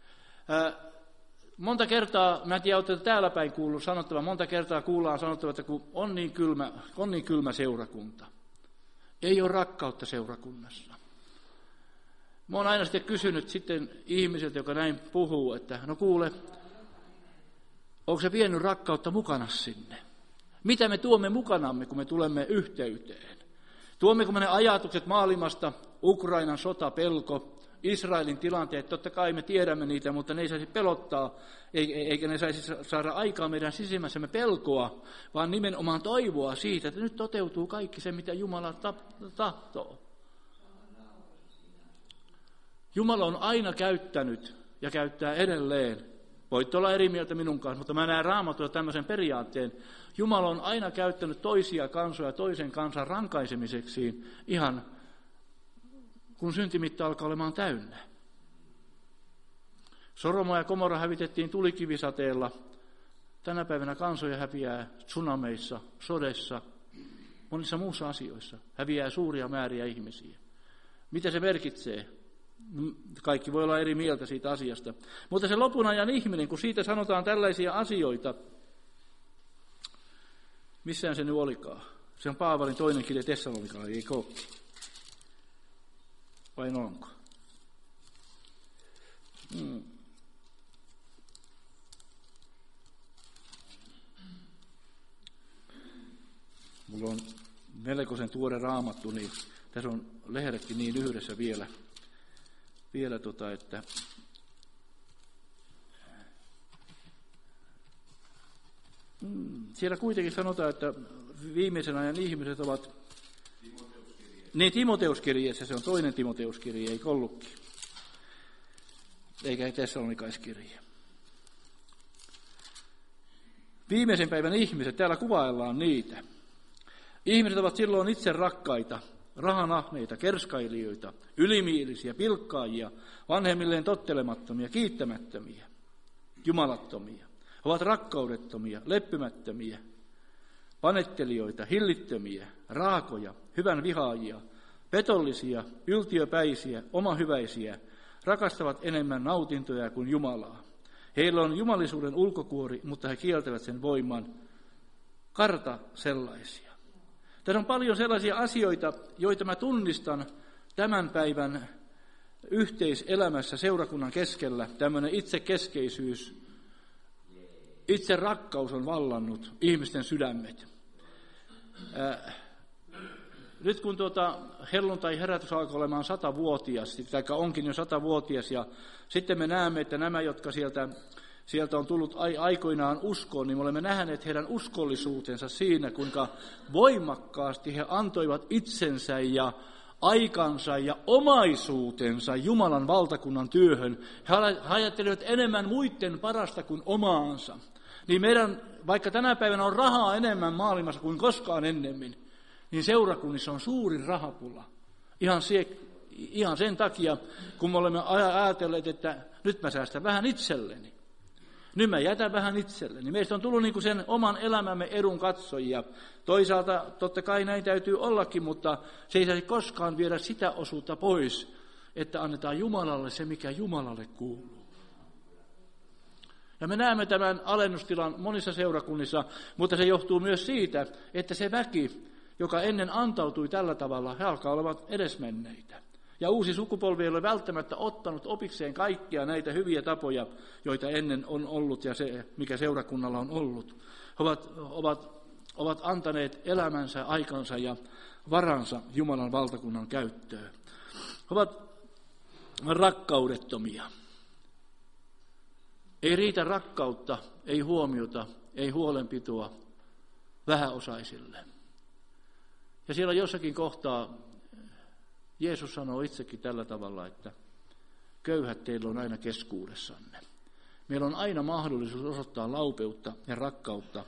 Monta kertaa, mä en tiedä, olette täällä päin kuullut sanottavan, monta kertaa kuullaan sanottavan, että kun on niin kylmä seurakunta. Ei ole rakkautta seurakunnassa. Mä oon aina sitten kysynyt sitten ihmisiltä, joka näin puhuu, että no kuule, onko se vienyt rakkautta mukana sinne? Mitä me tuomme mukanamme, kun me tulemme yhteyteen? Tuommeko me ne ajatukset maailmasta, Ukrainan sota, pelko, Israelin tilanteet, totta kai me tiedämme niitä, mutta ne ei saisi pelottaa, eikä ne saisi saada aikaa meidän sisimmässämme pelkoa, vaan nimenomaan toivoa siitä, että nyt toteutuu kaikki se, mitä Jumala tahtoo. Jumala on aina käyttänyt ja käyttää edelleen. Voit olla eri mieltä minun kanssa, mutta mä näen Raamatulla tämmöisen periaatteen. Jumala on aina käyttänyt toisia kansoja toisen kansan rankaisemiseksi ihan kun syntimitta alkaa olemaan täynnä. Sodoma ja Gomorra hävitettiin tulikivisateella. Tänä päivänä kansoja häviää tsunameissa, sodessa, monissa muussa asioissa. Häviää suuria määriä ihmisiä. Mitä se merkitsee? Kaikki voi olla eri mieltä siitä asiasta. Mutta se lopun ajan ihminen, kun siitä sanotaan tällaisia asioita, missään se nyt olikaan? Se on Paavalin toinen kirja Tessalonikalle, eikö olekin? Vai onko? Mulla on melkoisen tuore Raamattu, niin tässä on lehdetkin niin yhdessä vielä että siellä kuitenkin sanotaan, että viimeisen ajan ihmiset ovat niin Timoteuskirjeessä, se on toinen Timoteuskirje, ei ollutkin, eikä Tessalonikaiskirje. Viimeisen päivän ihmiset, täällä kuvaillaan niitä. Ihmiset ovat silloin itse rakkaita, rahanahneita, kerskailijoita, ylimielisiä, pilkkaajia, vanhemmilleen tottelemattomia, kiittämättömiä, jumalattomia. Ovat rakkaudettomia, leppymättömiä, panettelijoita, hillittömiä, raakoja, hyvän vihaajia, petollisia, yltiöpäisiä, omahyväisiä, rakastavat enemmän nautintoja kuin Jumalaa. Heillä on jumalisuuden ulkokuori, mutta he kieltävät sen voiman. Karta sellaisia. Tässä on paljon sellaisia asioita, joita mä tunnistan tämän päivän yhteiselämässä seurakunnan keskellä. Tämmöinen itsekeskeisyys, itse rakkaus on vallannut ihmisten sydämet. Nyt kun helluntai-herätys alkoi olemaan 100-vuotias, tai onkin jo 100-vuotias, ja sitten me näemme, että nämä, jotka sieltä on tullut aikoinaan uskoon, niin me olemme nähneet heidän uskollisuutensa siinä, kuinka voimakkaasti he antoivat itsensä ja aikansa ja omaisuutensa Jumalan valtakunnan työhön. He ajattelivat enemmän muiden parasta kuin omaansa. Niin meidän, vaikka tänä päivänä on rahaa enemmän maailmassa kuin koskaan ennemmin, niin seurakunnissa on suurin rahapula. Ihan sen takia, kun me olemme ajatelleet, että nyt mä säästän vähän itselleni. Nyt mä jätän vähän itselleni. Meistä on tullut niin kuin sen oman elämämme edun katsojia. Toisaalta totta kai näin täytyy ollakin, mutta se ei saisi koskaan viedä sitä osuutta pois, että annetaan Jumalalle se, mikä Jumalalle kuuluu. Ja me näemme tämän alennustilan monissa seurakunnissa, mutta se johtuu myös siitä, että se väki, joka ennen antautui tällä tavalla, he alkaa olemaan edesmenneitä. Ja uusi sukupolvi ei ole välttämättä ottanut opikseen kaikkia näitä hyviä tapoja, joita ennen on ollut ja se, mikä seurakunnalla on ollut. He ovat antaneet elämänsä, aikansa ja varansa Jumalan valtakunnan käyttöön. He ovat rakkaudettomia. Ei riitä rakkautta, ei huomiota, ei huolenpitoa vähäosaisille. Ja siellä jossakin kohtaa Jeesus sanoo itsekin tällä tavalla, että köyhät teillä on aina keskuudessanne. Meillä on aina mahdollisuus osoittaa laupeutta ja rakkautta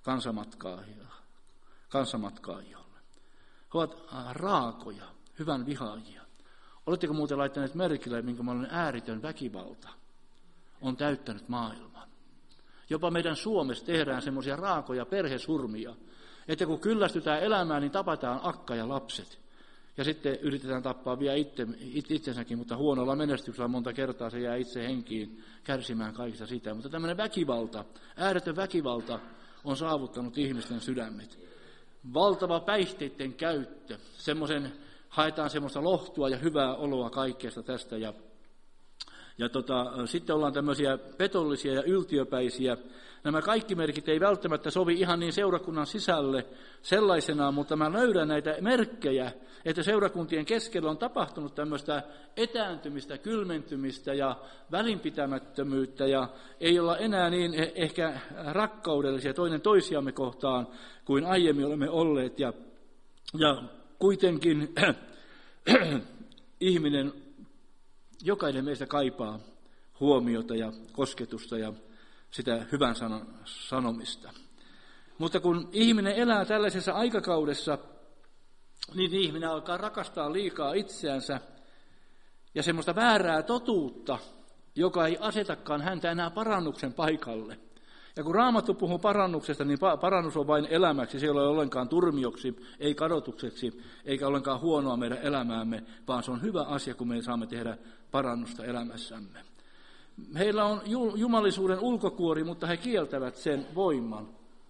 kansanmatkaajille. He ovat raakoja, hyvän vihaajia. Oletteko muuten laittaneet merkille, minkälainen ääritön väkivalta on täyttänyt maailman? Jopa meidän Suomessa tehdään semmoisia raakoja perhesurmia, että kun kyllästytään elämään, niin tapataan akka ja lapset. Ja sitten yritetään tappaa vielä itsensäkin, mutta huonolla menestyksellä monta kertaa se jää itse henkiin kärsimään kaikista sitä. Mutta tämmöinen väkivalta, ääretön väkivalta on saavuttanut ihmisten sydämet. Valtava päihteiden käyttö, haetaan semmoista lohtua ja hyvää oloa kaikkeesta tästä. Ja sitten ollaan tämmöisiä petollisia ja yltiöpäisiä. Nämä kaikki merkit ei välttämättä sovi ihan niin seurakunnan sisälle sellaisenaan, mutta mä löydän näitä merkkejä, että seurakuntien keskellä on tapahtunut tämmöistä etääntymistä, kylmentymistä ja välinpitämättömyyttä ja ei olla enää niin ehkä rakkaudellisia toinen toisiamme kohtaan kuin aiemmin olemme olleet ja kuitenkin ihminen, jokainen meistä kaipaa huomiota ja kosketusta ja sitä hyvän sanomista. Mutta kun ihminen elää tällaisessa aikakaudessa, niin ihminen alkaa rakastaa liikaa itseänsä ja semmoista väärää totuutta, joka ei asetakaan häntä enää parannuksen paikalle. Ja kun Raamattu puhuu parannuksesta, niin parannus on vain elämäksi, se ei ole ollenkaan turmioksi, ei kadotukseksi, eikä ollenkaan huonoa meidän elämäämme, vaan se on hyvä asia, kun me saamme tehdä parannusta elämässämme. Heillä on jumalisuuden ulkokuori, mutta he kieltävät sen voiman.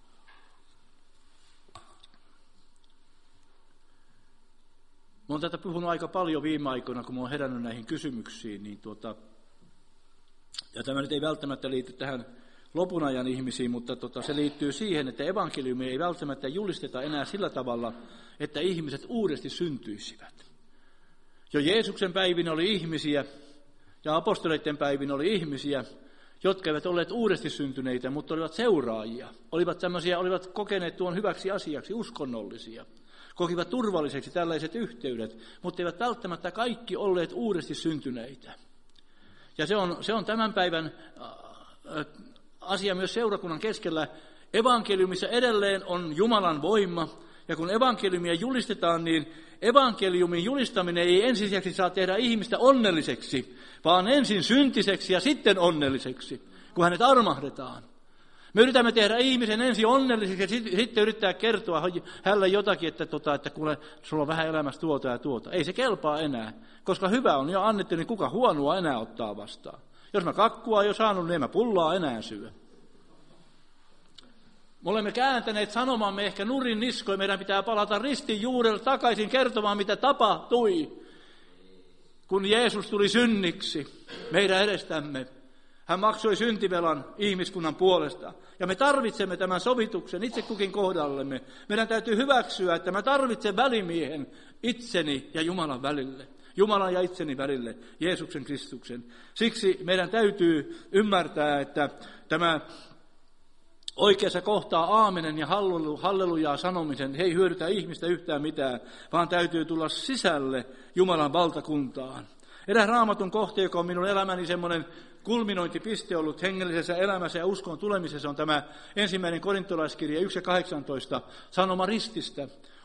Mä oon tätä puhunut aika paljon viime aikoina, kun mä oon herännyt näihin kysymyksiin. Ja tämä nyt ei välttämättä liity tähän lopun ajan ihmisiin, mutta se liittyy siihen, että evankeliumia ei välttämättä julisteta enää sillä tavalla, että ihmiset uudesti syntyisivät. Jo Jeesuksen päivin oli ihmisiä, ja apostoleiden päivin oli ihmisiä, jotka eivät olleet uudesti syntyneitä, mutta olivat seuraajia. Olivat kokeneet tuon hyväksi asiaksi, uskonnollisia. Kokivat turvalliseksi tällaiset yhteydet, mutta eivät välttämättä kaikki olleet uudesti syntyneitä. Ja se on tämän päivän asia myös seurakunnan keskellä. Evankeliumissa edelleen on Jumalan voima, ja kun evankeliumia julistetaan, niin evankeliumin julistaminen ei ensisijaisesti saa tehdä ihmistä onnelliseksi, vaan ensin syntiseksi ja sitten onnelliseksi, kun hänet armahdetaan. Me yritämme tehdä ihmisen ensin onnelliseksi ja sitten yrittää kertoa hänelle jotakin, että kuule, sulla on vähän elämässä tuota ja tuota. Ei se kelpaa enää, koska hyvä on jo annettu, niin kuka huonoa enää ottaa vastaan. Jos mä kakkua jo saanut, niin en mä pullaa enää syö. Me olemme kääntäneet sanomamme ehkä nurin niskoin, meidän pitää palata ristin juurelle takaisin kertomaan, mitä tapahtui, kun Jeesus tuli synniksi meidän edestämme. Hän maksoi syntivelan ihmiskunnan puolesta. Ja me tarvitsemme tämän sovituksen itse kukin kohdallemme. Meidän täytyy hyväksyä, että mä tarvitsen välimiehen itseni ja Jumalan välille. Jumalan ja itseni välille, Jeesuksen Kristuksen. Siksi meidän täytyy ymmärtää, että tämä oikeassa kohtaa aamenen ja hallelujaa sanomisen ei hyödytä ihmistä yhtään mitään, vaan täytyy tulla sisälle Jumalan valtakuntaan. Eräs Raamatun kohta, joka on minun elämäni semmoinen kulminointipiste ollut hengellisessä elämässä ja uskon tulemisessa, on tämä 1. korintolaiskirja 1.18, sanoma rististä.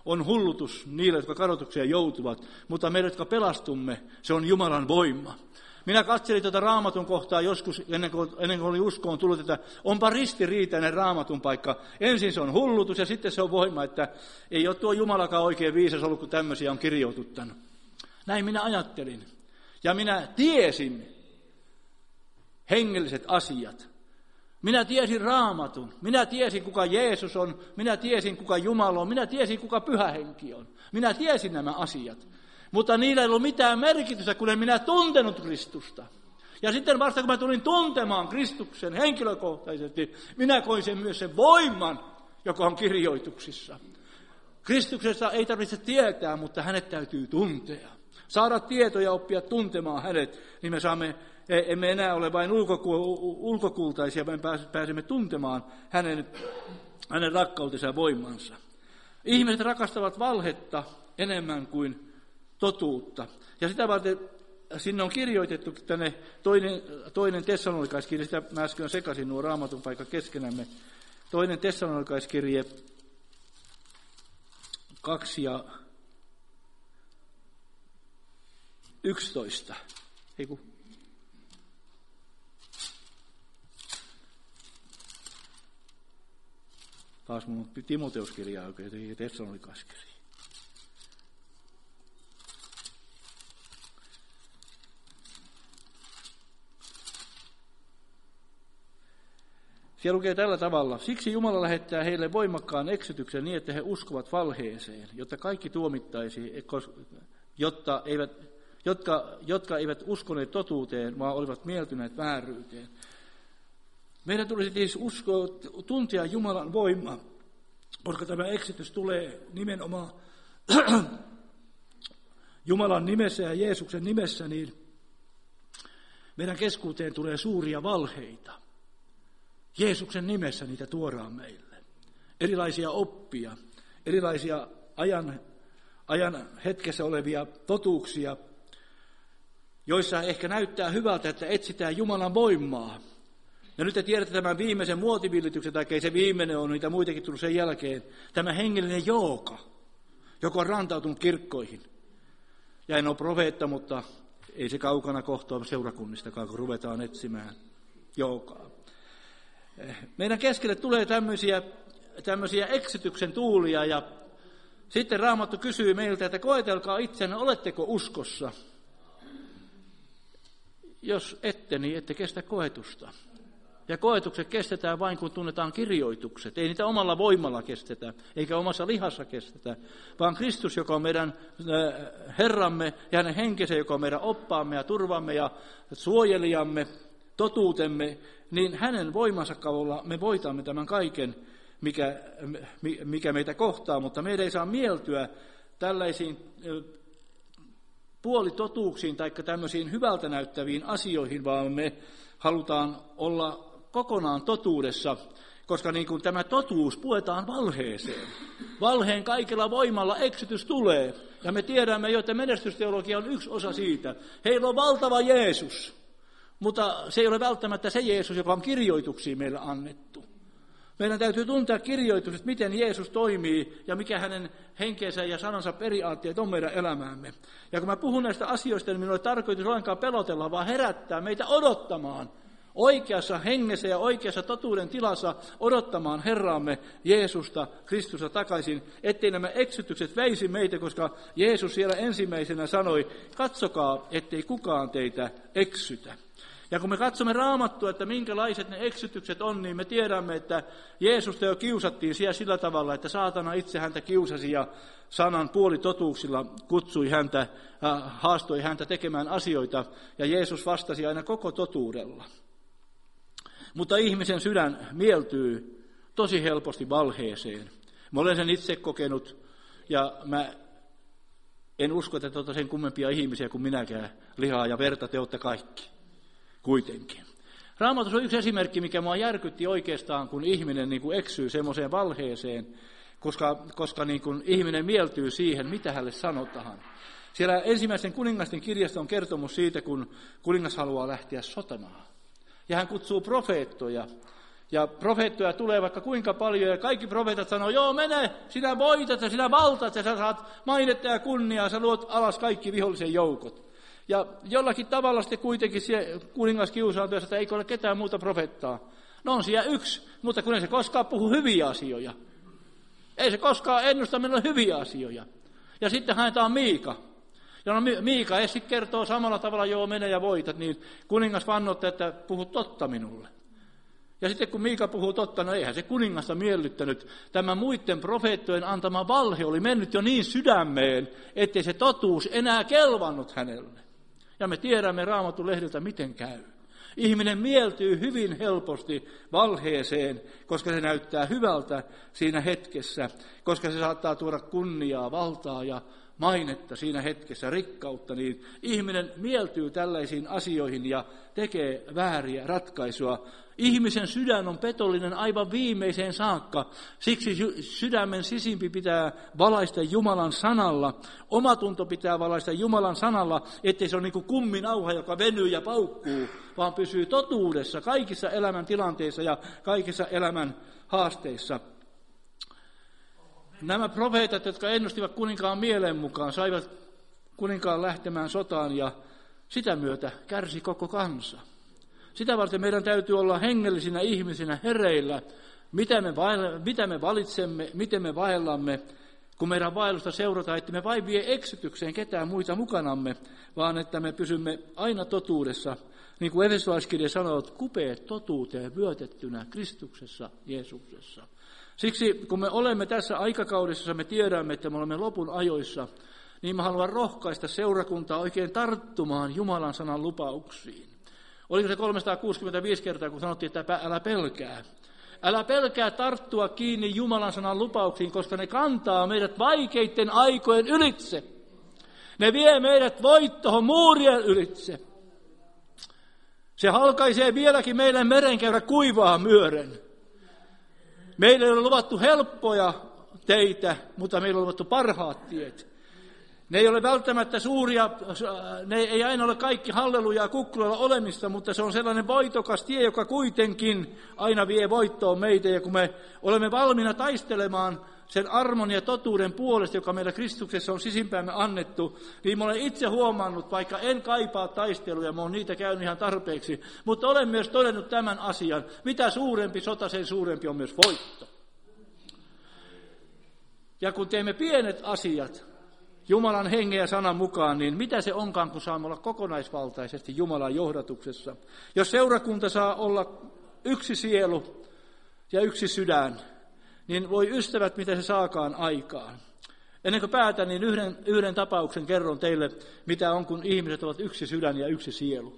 on hullutus niille, jotka kadotukseen joutuvat, mutta meidät, jotka pelastumme, se on Jumalan voima. Minä katselin tuota Raamatun kohtaa joskus, ennen kuin oli uskoon tullut, että onpa ristiriitainen Raamatun paikka. Ensin se on hullutus ja sitten se on voima, että ei ole tuo Jumalakaan oikein viisas ollut, kun tämmöisiä on kirjoituttanut. Näin minä ajattelin. Ja minä tiesin hengelliset asiat. Minä tiesin Raamatun. Minä tiesin, kuka Jeesus on. Minä tiesin, kuka Jumala on. Minä tiesin, kuka Pyhä Henki on. Minä tiesin nämä asiat. Mutta niillä ei ollut mitään merkitystä, kun en minä tuntenut Kristusta. Ja sitten vasta kun mä tulin tuntemaan Kristuksen henkilökohtaisesti, minä koin sen myös sen voiman, joka on kirjoituksissa. Kristuksesta ei tarvitse tietää, mutta hänet täytyy tuntea. Saada tietoja, oppia tuntemaan hänet, niin me emme enää ole vain ulkokultaisia, vaan pääsemme tuntemaan hänen rakkautensa ja voimansa. Ihmiset rakastavat valhetta enemmän kuin totuutta. Ja sitä varten sinne on kirjoitettu tänne toinen Tessalonikalaiskirje, sitä mä äsken sekasin nuo Raamatun paikka keskenämme. Toinen Tessalonikalaiskirje 2 ja 11. Eiku. Taas mun on Timoteuskirja oikein, ei Tessalonikalaiskirja. Siellä lukee tällä tavalla: siksi Jumala lähettää heille voimakkaan eksytyksen niin, että he uskovat valheeseen, jotta kaikki tuomittaisiin, jotka eivät uskoneet totuuteen, vaan olivat mieltyneet vääryyteen. Meidän tulisi siis tuntea Jumalan voimaa, koska tämä eksytys tulee nimenomaan Jumalan nimessä ja Jeesuksen nimessä, niin meidän keskuuteen tulee suuria valheita. Jeesuksen nimessä niitä tuodaan meille. Erilaisia oppia, erilaisia ajan hetkessä olevia totuuksia, joissa ehkä näyttää hyvältä, että etsitään Jumalan voimaa. Ja nyt te tiedätte tämän viimeisen muotivillityksen, tai ei se viimeinen ole, niitä muitakin tullut sen jälkeen, tämä hengellinen jooga, joka on rantautunut kirkkoihin. Ja en ole profeetta, mutta ei se kaukana kohtaa seurakunnistakaan, kun ruvetaan etsimään joogaa. Meidän keskelle tulee tämmöisiä eksytyksen tuulia, ja sitten Raamattu kysyy meiltä, että koetelkaa itseänne, oletteko uskossa? Jos ette, niin ette kestä koetusta. Ja koetukset kestetään vain, kun tunnetaan kirjoitukset. Ei niitä omalla voimalla kestetä, eikä omassa lihassa kestetä, vaan Kristus, joka on meidän Herramme, ja hänen henkensä, joka on meidän oppaamme ja turvamme ja suojelijamme, totuutemme, niin hänen voimansa kavulla me voitamme tämän kaiken, mikä meitä kohtaa, mutta meidän ei saa mieltyä tällaisiin puolitotuuksiin tai tämmöisiin hyvältä näyttäviin asioihin, vaan me halutaan olla kokonaan totuudessa, koska niin kuin tämä totuus puetaan valheeseen. Valheen kaikella voimalla eksytys tulee, ja me tiedämme jo, että menestysteologia on yksi osa siitä. Heillä on valtava Jeesus, mutta se ei ole välttämättä se Jeesus, joka on kirjoituksiin meille annettu. Meidän täytyy tuntea kirjoitukset, miten Jeesus toimii ja mikä hänen henkeensä ja sanansa periaatteet on meidän elämäämme. Ja kun mä puhun näistä asioista, niin minulla ei tarkoitus ollenkaan pelotella, vaan herättää meitä odottamaan oikeassa hengessä ja oikeassa totuuden tilassa, odottamaan Herraamme Jeesusta, Kristusta takaisin, ettei nämä eksytykset veisi meitä, koska Jeesus siellä ensimmäisenä sanoi, katsokaa, ettei kukaan teitä eksytä. Ja kun me katsomme Raamattua, että minkälaiset ne eksytykset on, niin me tiedämme, että Jeesusta jo kiusattiin siellä sillä tavalla, että saatana itse häntä kiusasi ja sanan puolitotuuksilla kutsui häntä, haastoi häntä tekemään asioita, ja Jeesus vastasi aina koko totuudella. Mutta ihmisen sydän mieltyy tosi helposti valheeseen. Mä olen sen itse kokenut, ja mä en usko, että te olette sen kummempia ihmisiä kuin minäkään, lihaa ja verta te olette kaikki. Kuitenkin. Raamatussa on yksi esimerkki, mikä minua järkytti oikeastaan, kun ihminen niin kuin eksyy semmoiseen valheeseen, koska niin kuin ihminen mieltyy siihen, mitä hänelle sanotaan. Siellä ensimmäisen kuningasten kirjasta on kertomus siitä, kun kuningas haluaa lähteä sotamaan. Ja hän kutsuu profeettoja, Ja profeettoja tulee vaikka kuinka paljon, ja kaikki profeetat sanoo, joo mene, sinä voitat ja sinä valtat, ja sä saat mainetta ja kunniaa, sä luot alas kaikki vihollisen joukot. Ja jollakin tavalla sitten kuitenkin se kuningas kiusaantuu, että eikö ole ketään muuta profeettaa. No on siellä yksi, mutta kun ei se koskaan puhu hyviä asioita. Ei se koskaan ennusta minulle hyviä asioita. Ja sitten haetaan Miika. Ja no Miika Essi kertoo samalla tavalla, joo mene ja voitat, niin kuningas vannottaa, että puhu totta minulle. Ja sitten kun Miika puhuu totta, no eihän se kuningasta miellyttänyt. Tämä muiden profeettojen antama valhe oli mennyt jo niin sydämeen, ettei se totuus enää kelvannut hänelle. Ja me tiedämme Raamatun lehdiltä, miten käy. Ihminen mieltyy hyvin helposti valheeseen, koska se näyttää hyvältä siinä hetkessä, koska se saattaa tuoda kunniaa, valtaa ja mainetta siinä hetkessä, rikkautta, niin ihminen mieltyy tällaisiin asioihin ja tekee vääriä ratkaisuja. Ihmisen sydän on petollinen aivan viimeiseen saakka, siksi sydämen sisimpi pitää valaista Jumalan sanalla, omatunto pitää valaista Jumalan sanalla, ettei se ole niin kuin kumminauha, joka venyy ja paukkuu, vaan pysyy totuudessa kaikissa elämän tilanteissa ja kaikissa elämän haasteissa. Nämä profeetat, jotka ennustivat kuninkaan mielen mukaan, saivat kuninkaan lähtemään sotaan ja sitä myötä kärsi koko kansa. Sitä varten meidän täytyy olla hengellisinä ihmisinä hereillä, mitä me valitsemme, miten me vaellamme, kun meidän vaellusta seurataan, että me vain vie eksytykseen ketään muita mukanamme, vaan että me pysymme aina totuudessa, niin kuin Efesolaiskirja sanoo, että kupeet totuuteen vyötettynä Kristuksessa, Jeesuksessa. Siksi kun me olemme tässä aikakaudessa, me tiedämme, että me olemme lopun ajoissa, niin mä haluan rohkaista seurakuntaa oikein tarttumaan Jumalan sanan lupauksiin. Oliko se 365 kertaa, kun sanottiin, että älä pelkää. Älä pelkää tarttua kiinni Jumalan sanan lupauksiin, koska ne kantaa meidät vaikeiden aikojen ylitse. Ne vie meidät voittoon muurien ylitse. Se halkaisee vieläkin meidän merenkäyrä kuivaa myöden. Meille ei ole luvattu helppoja teitä, mutta meillä on luvattu parhaat tiet. Ne ei ole välttämättä suuria, ne ei aina ole kaikki hallelujaa kukkuloilla olemista, mutta se on sellainen voitokas tie, joka kuitenkin aina vie voittoon meitä. Ja kun me olemme valmiina taistelemaan sen armon ja totuuden puolesta, joka meillä Kristuksessa on sisimpäämme annettu, niin mä olen itse huomannut, vaikka en kaipaa taisteluja, mä oon niitä käynyt ihan tarpeeksi, mutta olen myös todennut tämän asian, mitä suurempi sota, sen suurempi on myös voitto. Ja kun teemme pienet asiat Jumalan hengen ja sanan mukaan, niin mitä se onkaan, kun saamme olla kokonaisvaltaisesti Jumalan johdatuksessa? Jos seurakunta saa olla yksi sielu ja yksi sydän, niin voi ystävät, mitä se saakaan aikaan. Ennen kuin päätän, niin yhden tapauksen kerron teille, mitä on, kun ihmiset ovat yksi sydän ja yksi sielu.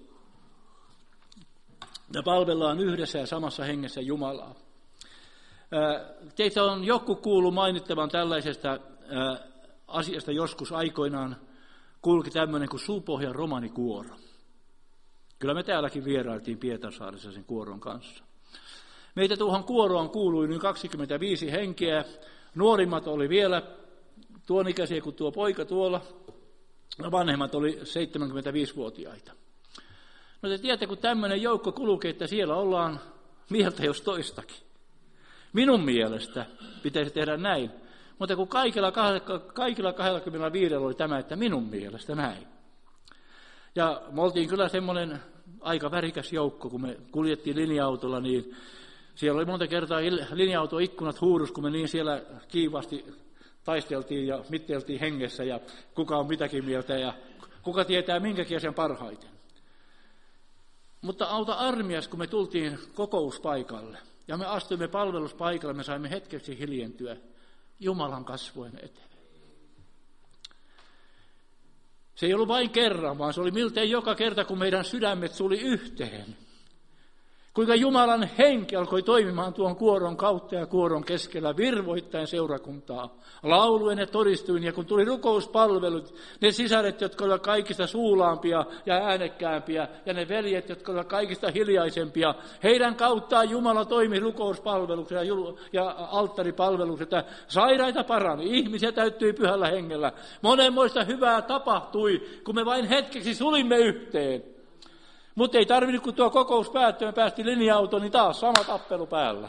Ja palvellaan yhdessä ja samassa hengessä Jumalaa. Teitä on joku kuullut mainittavan tällaisesta asiasta joskus aikoinaan kulki tämmöinen kuin Suupohjan romanikuoro. Kyllä me täälläkin vierailtiin Pietarsaaressa sen kuoron kanssa. Meitä tuohon kuoroon kuului noin 25 henkeä. Nuorimmat oli vielä tuon ikäisiä kuin tuo poika tuolla. Vanhemmat oli 75-vuotiaita. No te tiedätte, kun tämmöinen joukko kulkee, että siellä ollaan mieltä jos toistakin. Minun mielestä pitäisi tehdä näin. Mutta kun kaikilla 25 oli tämä, että minun mielestä näin. Ja me oltiin kyllä semmoinen aika värikäs joukko, kun me kuljettiin linja-autolla, niin siellä oli monta kertaa linja-autoikkunat huurus, kun me niin siellä kiivaasti taisteltiin ja mitteltiin hengessä ja kuka on mitäkin mieltä ja kuka tietää minkäkin asian parhaiten. Mutta auta armias, kun me tultiin kokouspaikalle ja me astuimme palveluspaikalle, me saimme hetkeksi hiljentyä Jumalan kasvojen eteen. Se ei ollut vain kerran, vaan se oli miltei joka kerta, kun meidän sydämet suli yhteen. Kuinka Jumalan henki alkoi toimimaan tuon kuoron kautta ja kuoron keskellä virvoittaen seurakuntaa. Laulujen ja todistuin, ja kun tuli rukouspalvelut, ne sisaret, jotka olivat kaikista suulaampia ja äänekkäämpiä, ja ne veljet, jotka olivat kaikista hiljaisempia, heidän kauttaan Jumala toimi rukouspalveluksia ja alttaripalveluksia. Sairaita parani, ihmisiä täyttyi pyhällä hengellä. Monenmoista hyvää tapahtui, kun me vain hetkeksi sulimme yhteen. Mutta ei tarvinnut, kun tuo kokous päättyi, me päästiin linja-autoon, niin taas sama tappelu päällä.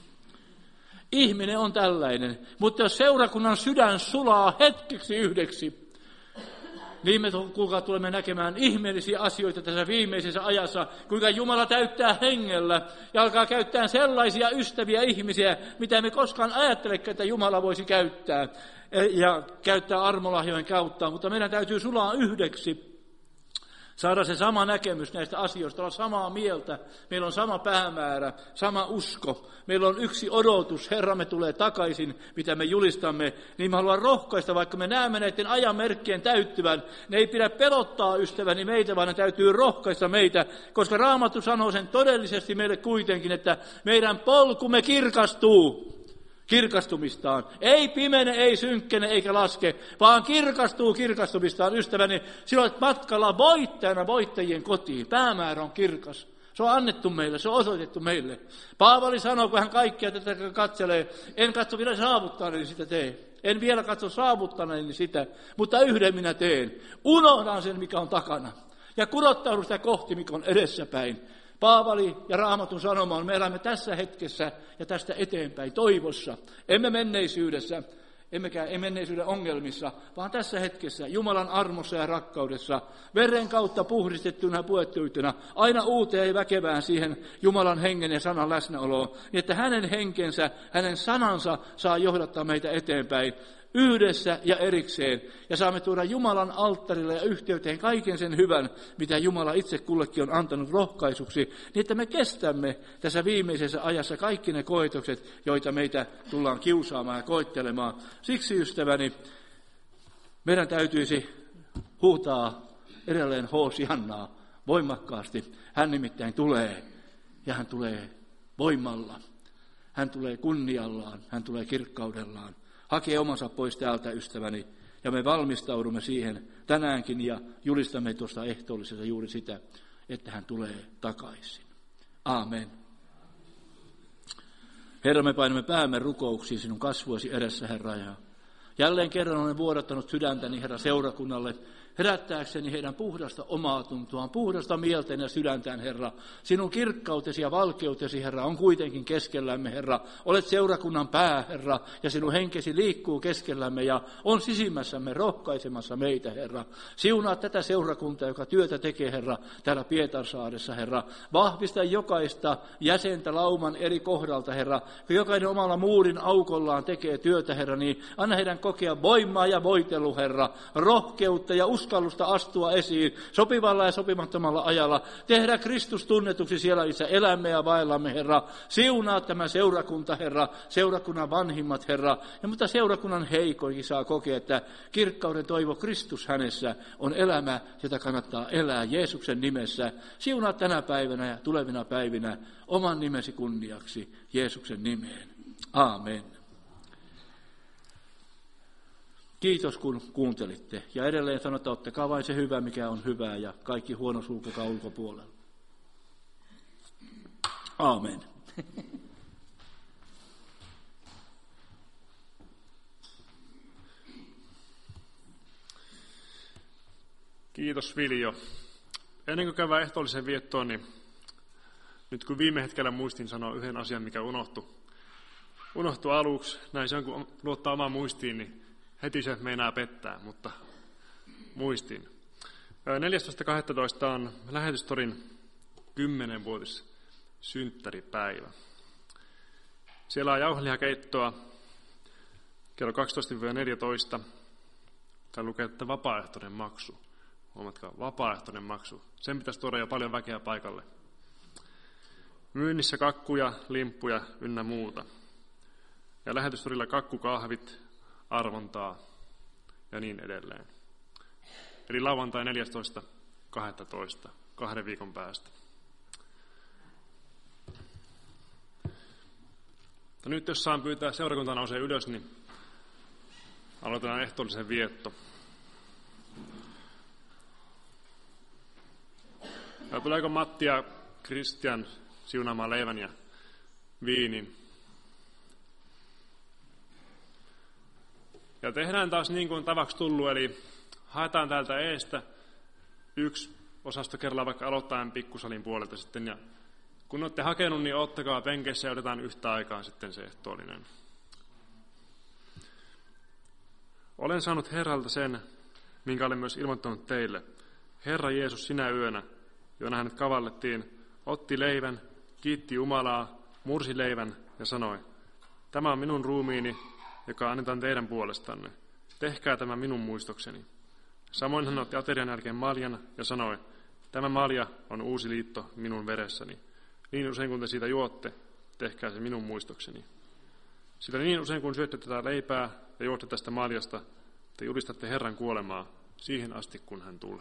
Ihminen on tällainen, mutta jos seurakunnan sydän sulaa hetkeksi yhdeksi, niin me kuulkaa tulemme näkemään ihmeellisiä asioita tässä viimeisessä ajassa, kuinka Jumala täyttää hengellä ja alkaa käyttää sellaisia ystäviä ihmisiä, mitä me koskaan ajattelekaan, että Jumala voisi käyttää ja käyttää armolahjojen kautta, mutta meidän täytyy sulaa yhdeksi. Saada se sama näkemys näistä asioista, olla samaa mieltä. Meillä on sama päämäärä, sama usko. Meillä on yksi odotus, Herramme tulee takaisin, mitä me julistamme. Niin mä haluan rohkaista, vaikka me näemme näiden ajanmerkkien täyttyvän. Ne ei pidä pelottaa ystäväni meitä, vaan ne täytyy rohkaista meitä. Koska Raamattu sanoo sen todellisesti meille kuitenkin, että meidän polkumme kirkastuu. Kirkastumistaan. Ei pimene, ei synkkene eikä laske, vaan kirkastuu kirkastumistaan, ystäväni. Sinä olet matkalla voittajana voittajien kotiin. Päämäärä on kirkas. Se on annettu meille, se on osoitettu meille. Paavali sanoo, kun hän kaikkia tätä katselee, en katso vielä saavuttaneeni sitä tee. En vielä katso saavuttaneeni sitä, mutta yhden minä teen. Unohdan sen, mikä on takana. Ja kurottaudun sitä kohti, mikä on edessäpäin. Paavali ja Raamatun sanoma on, me elämme tässä hetkessä ja tästä eteenpäin toivossa. Emme menneisyydessä, emmekä menneisyyden ongelmissa, vaan tässä hetkessä Jumalan armossa ja rakkaudessa, veren kautta puhdistettuna ja puettuituna, aina uuteen ja väkevään siihen Jumalan hengen ja sanan läsnäoloon, niin että hänen henkensä, hänen sanansa saa johdattaa meitä eteenpäin. Yhdessä ja erikseen, ja saamme tuoda Jumalan alttarille ja yhteyteen kaiken sen hyvän, mitä Jumala itse kullekin on antanut rohkaisuksi, niin että me kestämme tässä viimeisessä ajassa kaikki ne koetukset, joita meitä tullaan kiusaamaan ja koettelemaan. Siksi, ystäväni, meidän täytyisi huutaa edelleen Hoosiannaa voimakkaasti. Hän nimittäin tulee, ja hän tulee voimalla. Hän tulee kunniallaan, hän tulee kirkkaudellaan. Hakee omansa pois täältä, ystäväni, ja me valmistaudumme siihen tänäänkin ja julistamme tuosta ehtoollisesta juuri sitä, että hän tulee takaisin. Aamen. Herra, me painamme päämme rukouksiin sinun kasvuesi edessä, Herra, ja jälleen kerran olen vuodattanut sydäntäni, Herra, seurakunnalle, herättääkseni heidän puhdasta omaa tuntoaan, puhdasta mieltään ja sydäntään, Herra. Sinun kirkkautesi ja valkeutesi, Herra, on kuitenkin keskellämme, Herra. Olet seurakunnan pää, Herra, ja sinun henkesi liikkuu keskellämme ja on sisimmässämme rohkaisemassa meitä, Herra. Siunaa tätä seurakuntaa, joka työtä tekee, Herra, täällä Pietarsaaressa, Herra. Vahvista jokaista jäsentä lauman eri kohdalta, Herra. Kun jokainen omalla muurin aukollaan tekee työtä, Herra, niin anna heidän kokea voimaa ja voitelu, Herra, rohkeutta ja uskallusta astua esiin sopivalla ja sopimattomalla ajalla. Tehdä Kristus tunnetuksi siellä, missä elämme ja vaellamme, Herra. Siunaa tämä seurakunta, Herra, seurakunnan vanhimmat, Herra. Ja mutta seurakunnan heikoikin saa kokea, että kirkkauden toivo Kristus hänessä on elämä, jota kannattaa elää Jeesuksen nimessä. Siunaa tänä päivänä ja tulevina päivinä oman nimesi kunniaksi Jeesuksen nimeen. Aamen. Kiitos, kun kuuntelitte. Ja edelleen sanotaan, ottakaa vain se hyvä, mikä on hyvää, ja kaikki huono sulkekaa ulkopuolella. Aamen. Kiitos, Viljo. Ennen kuin käydään ehtoollisen viettoon, niin nyt kun viime hetkellä muistin sanoa yhden asian, mikä unohtui aluksi, näin se on, kun luottaa omaan muistiin, niin heti se meinaa pettää, mutta muistin. 14.12. on Lähetystorin 10-vuotis synttäripäivä. Siellä on jauhelihakeittoa kello 12-14. Täällä lukee, että vapaaehtoinen maksu. Huomatkaa, vapaaehtoinen maksu. Sen pitäisi tuoda jo paljon väkeä paikalle. Myynnissä kakkuja, limppuja ynnä muuta. Ja Lähetystorilla kakkukahvit, arvontaa ja niin edelleen. Eli lauantai 14.12. 2 viikon päästä. Mutta nyt jos saan pyytää seurakuntaa nousee ylös, niin aloitetaan ehtoollisen vietto. Ja tuleeko Matti ja Kristian siunaamaan leivän ja viinin? Ja tehdään taas niin kuin tavaksi tullut, eli haetaan täältä eestä yksi osasto kerrallaan vaikka aloittaen pikkusalin puolelta sitten. Ja kun olette hakenut, niin ottakaa penkeissä ja otetaan yhtä aikaa sitten se ehtoollinen. Olen saanut Herralta sen, minkä olen myös ilmoittanut teille. Herra Jeesus sinä yönä, jona hänet kavallettiin, otti leivän, kiitti Jumalaa, mursi leivän ja sanoi, tämä on minun ruumiini, joka annetaan teidän puolestanne. Tehkää tämä minun muistokseni. Samoin hän otti aterian jälkeen maljan ja sanoi, tämä malja on uusi liitto minun veressäni. Niin usein kun te siitä juotte, tehkää se minun muistokseni. Sillä niin usein kun syötte tätä leipää ja juotte tästä maljasta, te julistatte Herran kuolemaa siihen asti, kun hän tulee.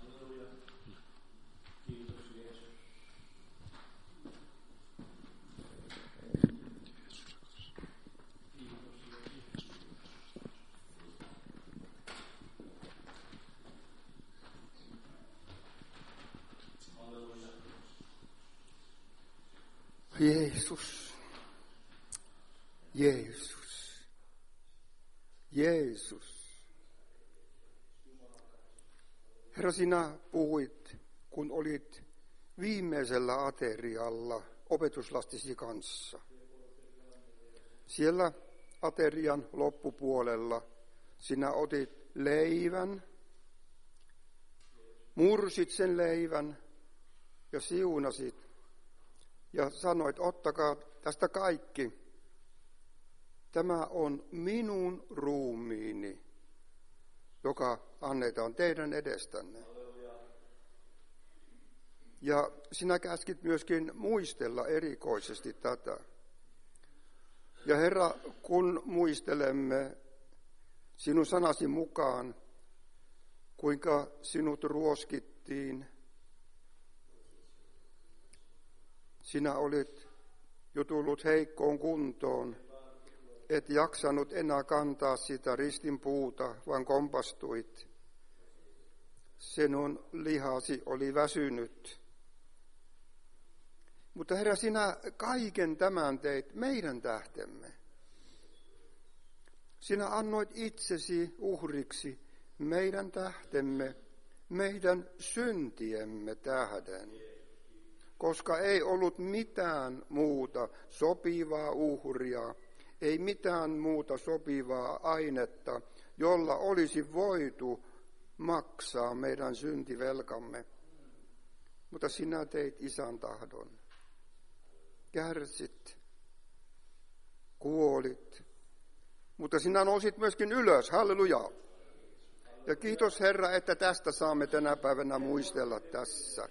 Jeesus, Jeesus, Jeesus. Herra, sinä puhuit, kun olit viimeisellä aterialla opetuslastisi kanssa. Siellä aterian loppupuolella sinä otit leivän, mursit sen leivän ja siunasit. Ja sanoit, ottakaa tästä kaikki. Tämä on minun ruumiini, joka annetaan teidän edestänne. Ja sinä käskit myöskin muistella erikoisesti tätä. Ja Herra, kun muistelemme sinun sanasi mukaan, kuinka sinut ruoskittiin, sinä olit jo tullut heikkoon kuntoon, et jaksanut enää kantaa sitä ristinpuuta, vaan kompastuit. Sinun lihasi oli väsynyt. Mutta Herra, sinä kaiken tämän teit meidän tähtemme. Sinä annoit itsesi uhriksi meidän tähtemme, meidän syntiemme tähden. Koska ei ollut mitään muuta sopivaa uhria, ei mitään muuta sopivaa ainetta, jolla olisi voitu maksaa meidän syntivelkamme. Mutta sinä teit Isän tahdon. Kärsit, kuolit, mutta sinä nousit myöskin ylös, halleluja. Ja kiitos Herra, että tästä saamme tänä päivänä muistella tässä.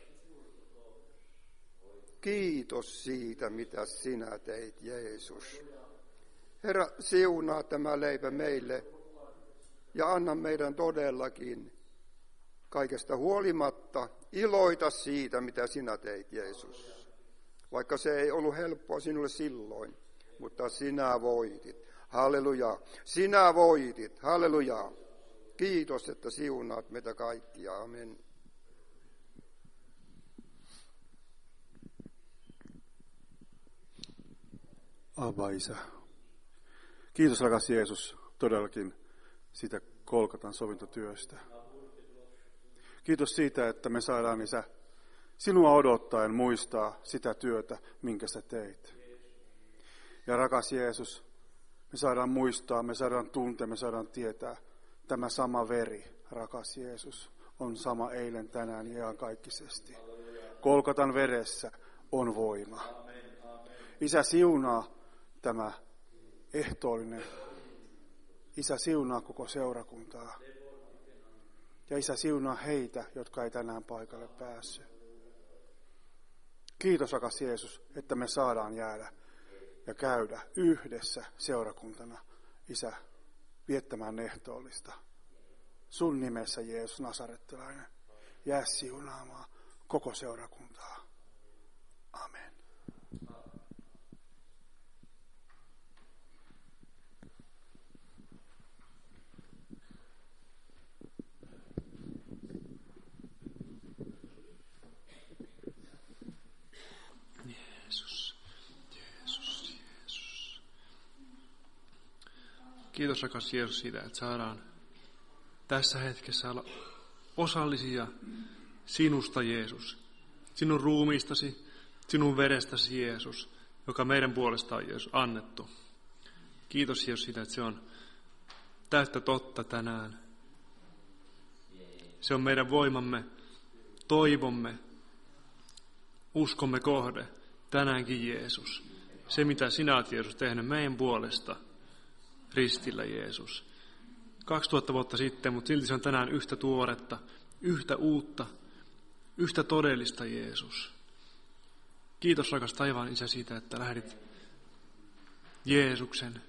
Kiitos siitä, mitä sinä teit, Jeesus. Herra, siunaa tämä leipä meille ja anna meidän todellakin kaikesta huolimatta iloita siitä, mitä sinä teit, Jeesus. Vaikka se ei ollut helppoa sinulle silloin, mutta sinä voitit. Halleluja. Sinä voitit. Halleluja. Kiitos, että siunaat meitä kaikkia. Amen. Abba, Isä. Kiitos, rakas Jeesus, todellakin siitä Golgatan sovintotyöstä. Kiitos siitä, että me saadaan, Isä, sinua odottaen muistaa sitä työtä, minkä sä teit. Ja rakas Jeesus, me saadaan muistaa, me saadaan tuntea, me saadaan tietää, tämä sama veri, rakas Jeesus, on sama eilen, tänään ja iankaikkisesti. Golgatan veressä on voima. Isä, siunaa tämä ehtoollinen. Isä, siunaa koko seurakuntaa. Ja Isä, siunaa heitä, jotka ei tänään paikalle päässyt. Kiitos, rakas Jeesus, että me saadaan jäädä ja käydä yhdessä seurakuntana, Isä, viettämään ehtoollista. Sun nimessä, Jeesus Nasarettilainen, jää siunaamaan koko seurakuntaa. Amen. Kiitos, rakas Jeesus, siitä, että saadaan tässä hetkessä olla osallisia sinusta, Jeesus. Sinun ruumiistasi, sinun verestäsi, Jeesus, joka meidän puolestaan on Jeesus annettu. Kiitos, Jeesus, siitä, että se on täyttä totta tänään. Se on meidän voimamme, toivomme, uskomme kohde tänäänkin, Jeesus. Se, mitä sinä olet, Jeesus, tehnyt meidän puolesta ristillä, Jeesus. 2000 vuotta sitten, mutta silti se on tänään yhtä tuoretta, yhtä uutta, yhtä todellista, Jeesus. Kiitos, rakas taivaan Isä, siitä, että lähdit Jeesuksen.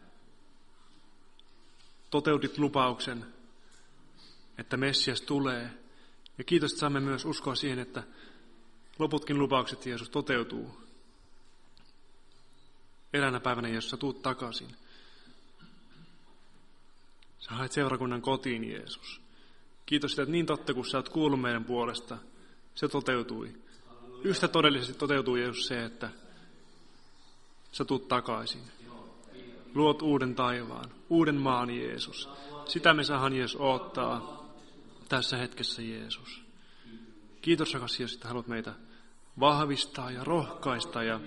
Toteutit lupauksen, että Messias tulee. Ja kiitos, että saamme myös uskoa siihen, että loputkin lupaukset, Jeesus, toteutuu. Eräänä päivänä, Jeesus, sä tuut takaisin. Sä haet seurakunnan kotiin, Jeesus. Kiitos sitä, että niin totta kuin sä oot kuullut meidän puolesta, se toteutui. Yhtä todellisesti toteutui, Jeesus, se, että sä tuut takaisin. Luot uuden taivaan, uuden maan, Jeesus. Sitä me saadaan, Jeesus, odottaa tässä hetkessä, Jeesus. Kiitos, rakas Jeesus, että haluat meitä vahvistaa ja rohkaista ja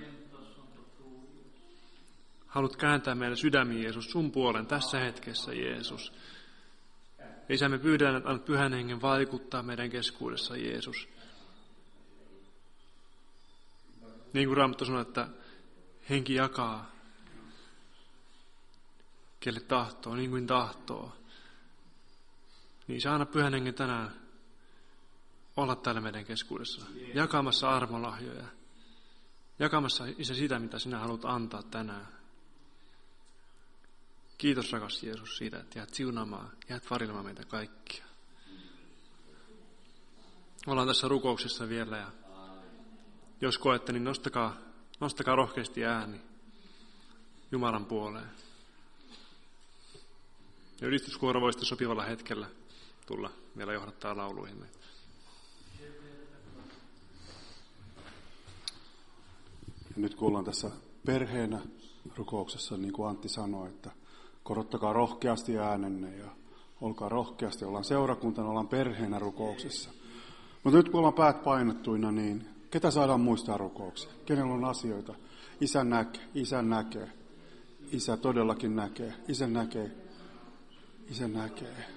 haluat kääntää meidän sydämiä, Jeesus, sun puolen tässä hetkessä, Jeesus. Isä, me pyydän, että annat Pyhän Hengen vaikuttaa meidän keskuudessa, Jeesus. Niin kuin Raamattu sanoo, että henki jakaa, kelle tahtoo, niin kuin tahtoo. Niin saa anna Pyhän Hengen tänään olla täällä meidän keskuudessa, jakamassa armolahjoja, jakamassa, Isä, sitä, mitä sinä haluat antaa tänään. Kiitos, rakas Jeesus, siitä, että jäät siunaamaan, jäät varjelemaan meitä kaikkia. Ollaan tässä rukouksessa vielä, ja jos koette, niin nostakaa rohkeasti ääni Jumalan puoleen. Ja ylistyskuoro voi sitten sopivalla hetkellä tulla vielä johdattaa lauluihin meitä. Ja nyt kun ollaan tässä perheenä rukouksessa, niin kuin Antti sanoi, että korottakaa rohkeasti äänenne ja olkaa rohkeasti. Ollaan seurakuntana, ollaan perheenä rukouksessa. Mutta nyt kun ollaan päät painottuina, niin ketä saadaan muistaa rukouksia? Kenellä on asioita? Isä näkee. Isä todellakin näkee. Isä näkee.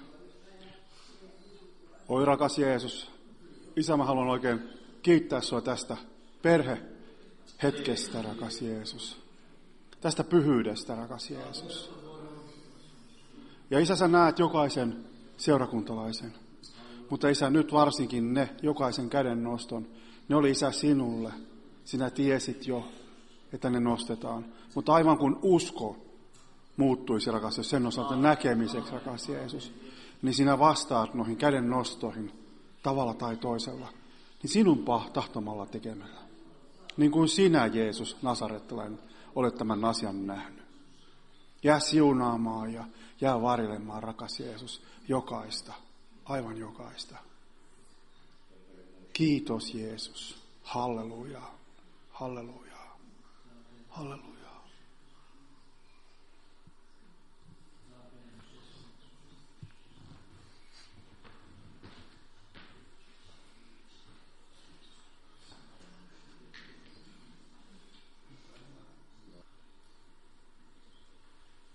Oi rakas Jeesus, Isä, mä haluan oikein kiittää sua tästä perhehetkestä, rakas Jeesus. Tästä pyhyydestä, rakas Jeesus. Ja Isä, sä näet jokaisen seurakuntalaisen. Mutta Isä, nyt varsinkin jokaisen käden noston, ne oli Isä sinulle. Sinä tiesit jo, että ne nostetaan. Mutta aivan kun usko muuttuisi, rakas Jeesus, sen osalta näkemiseksi, rakas Jeesus, niin sinä vastaat noihin käden nostoihin tavalla tai toisella, niin sinun tahtomalla tekemällä. Niin kuin sinä, Jeesus, nasarettalainen, olet tämän asian nähnyt. Jää siunaamaan ja jää varjelemaan, rakas Jeesus, jokaista, aivan jokaista. Kiitos Jeesus. Halleluja. Halleluja. Halleluja.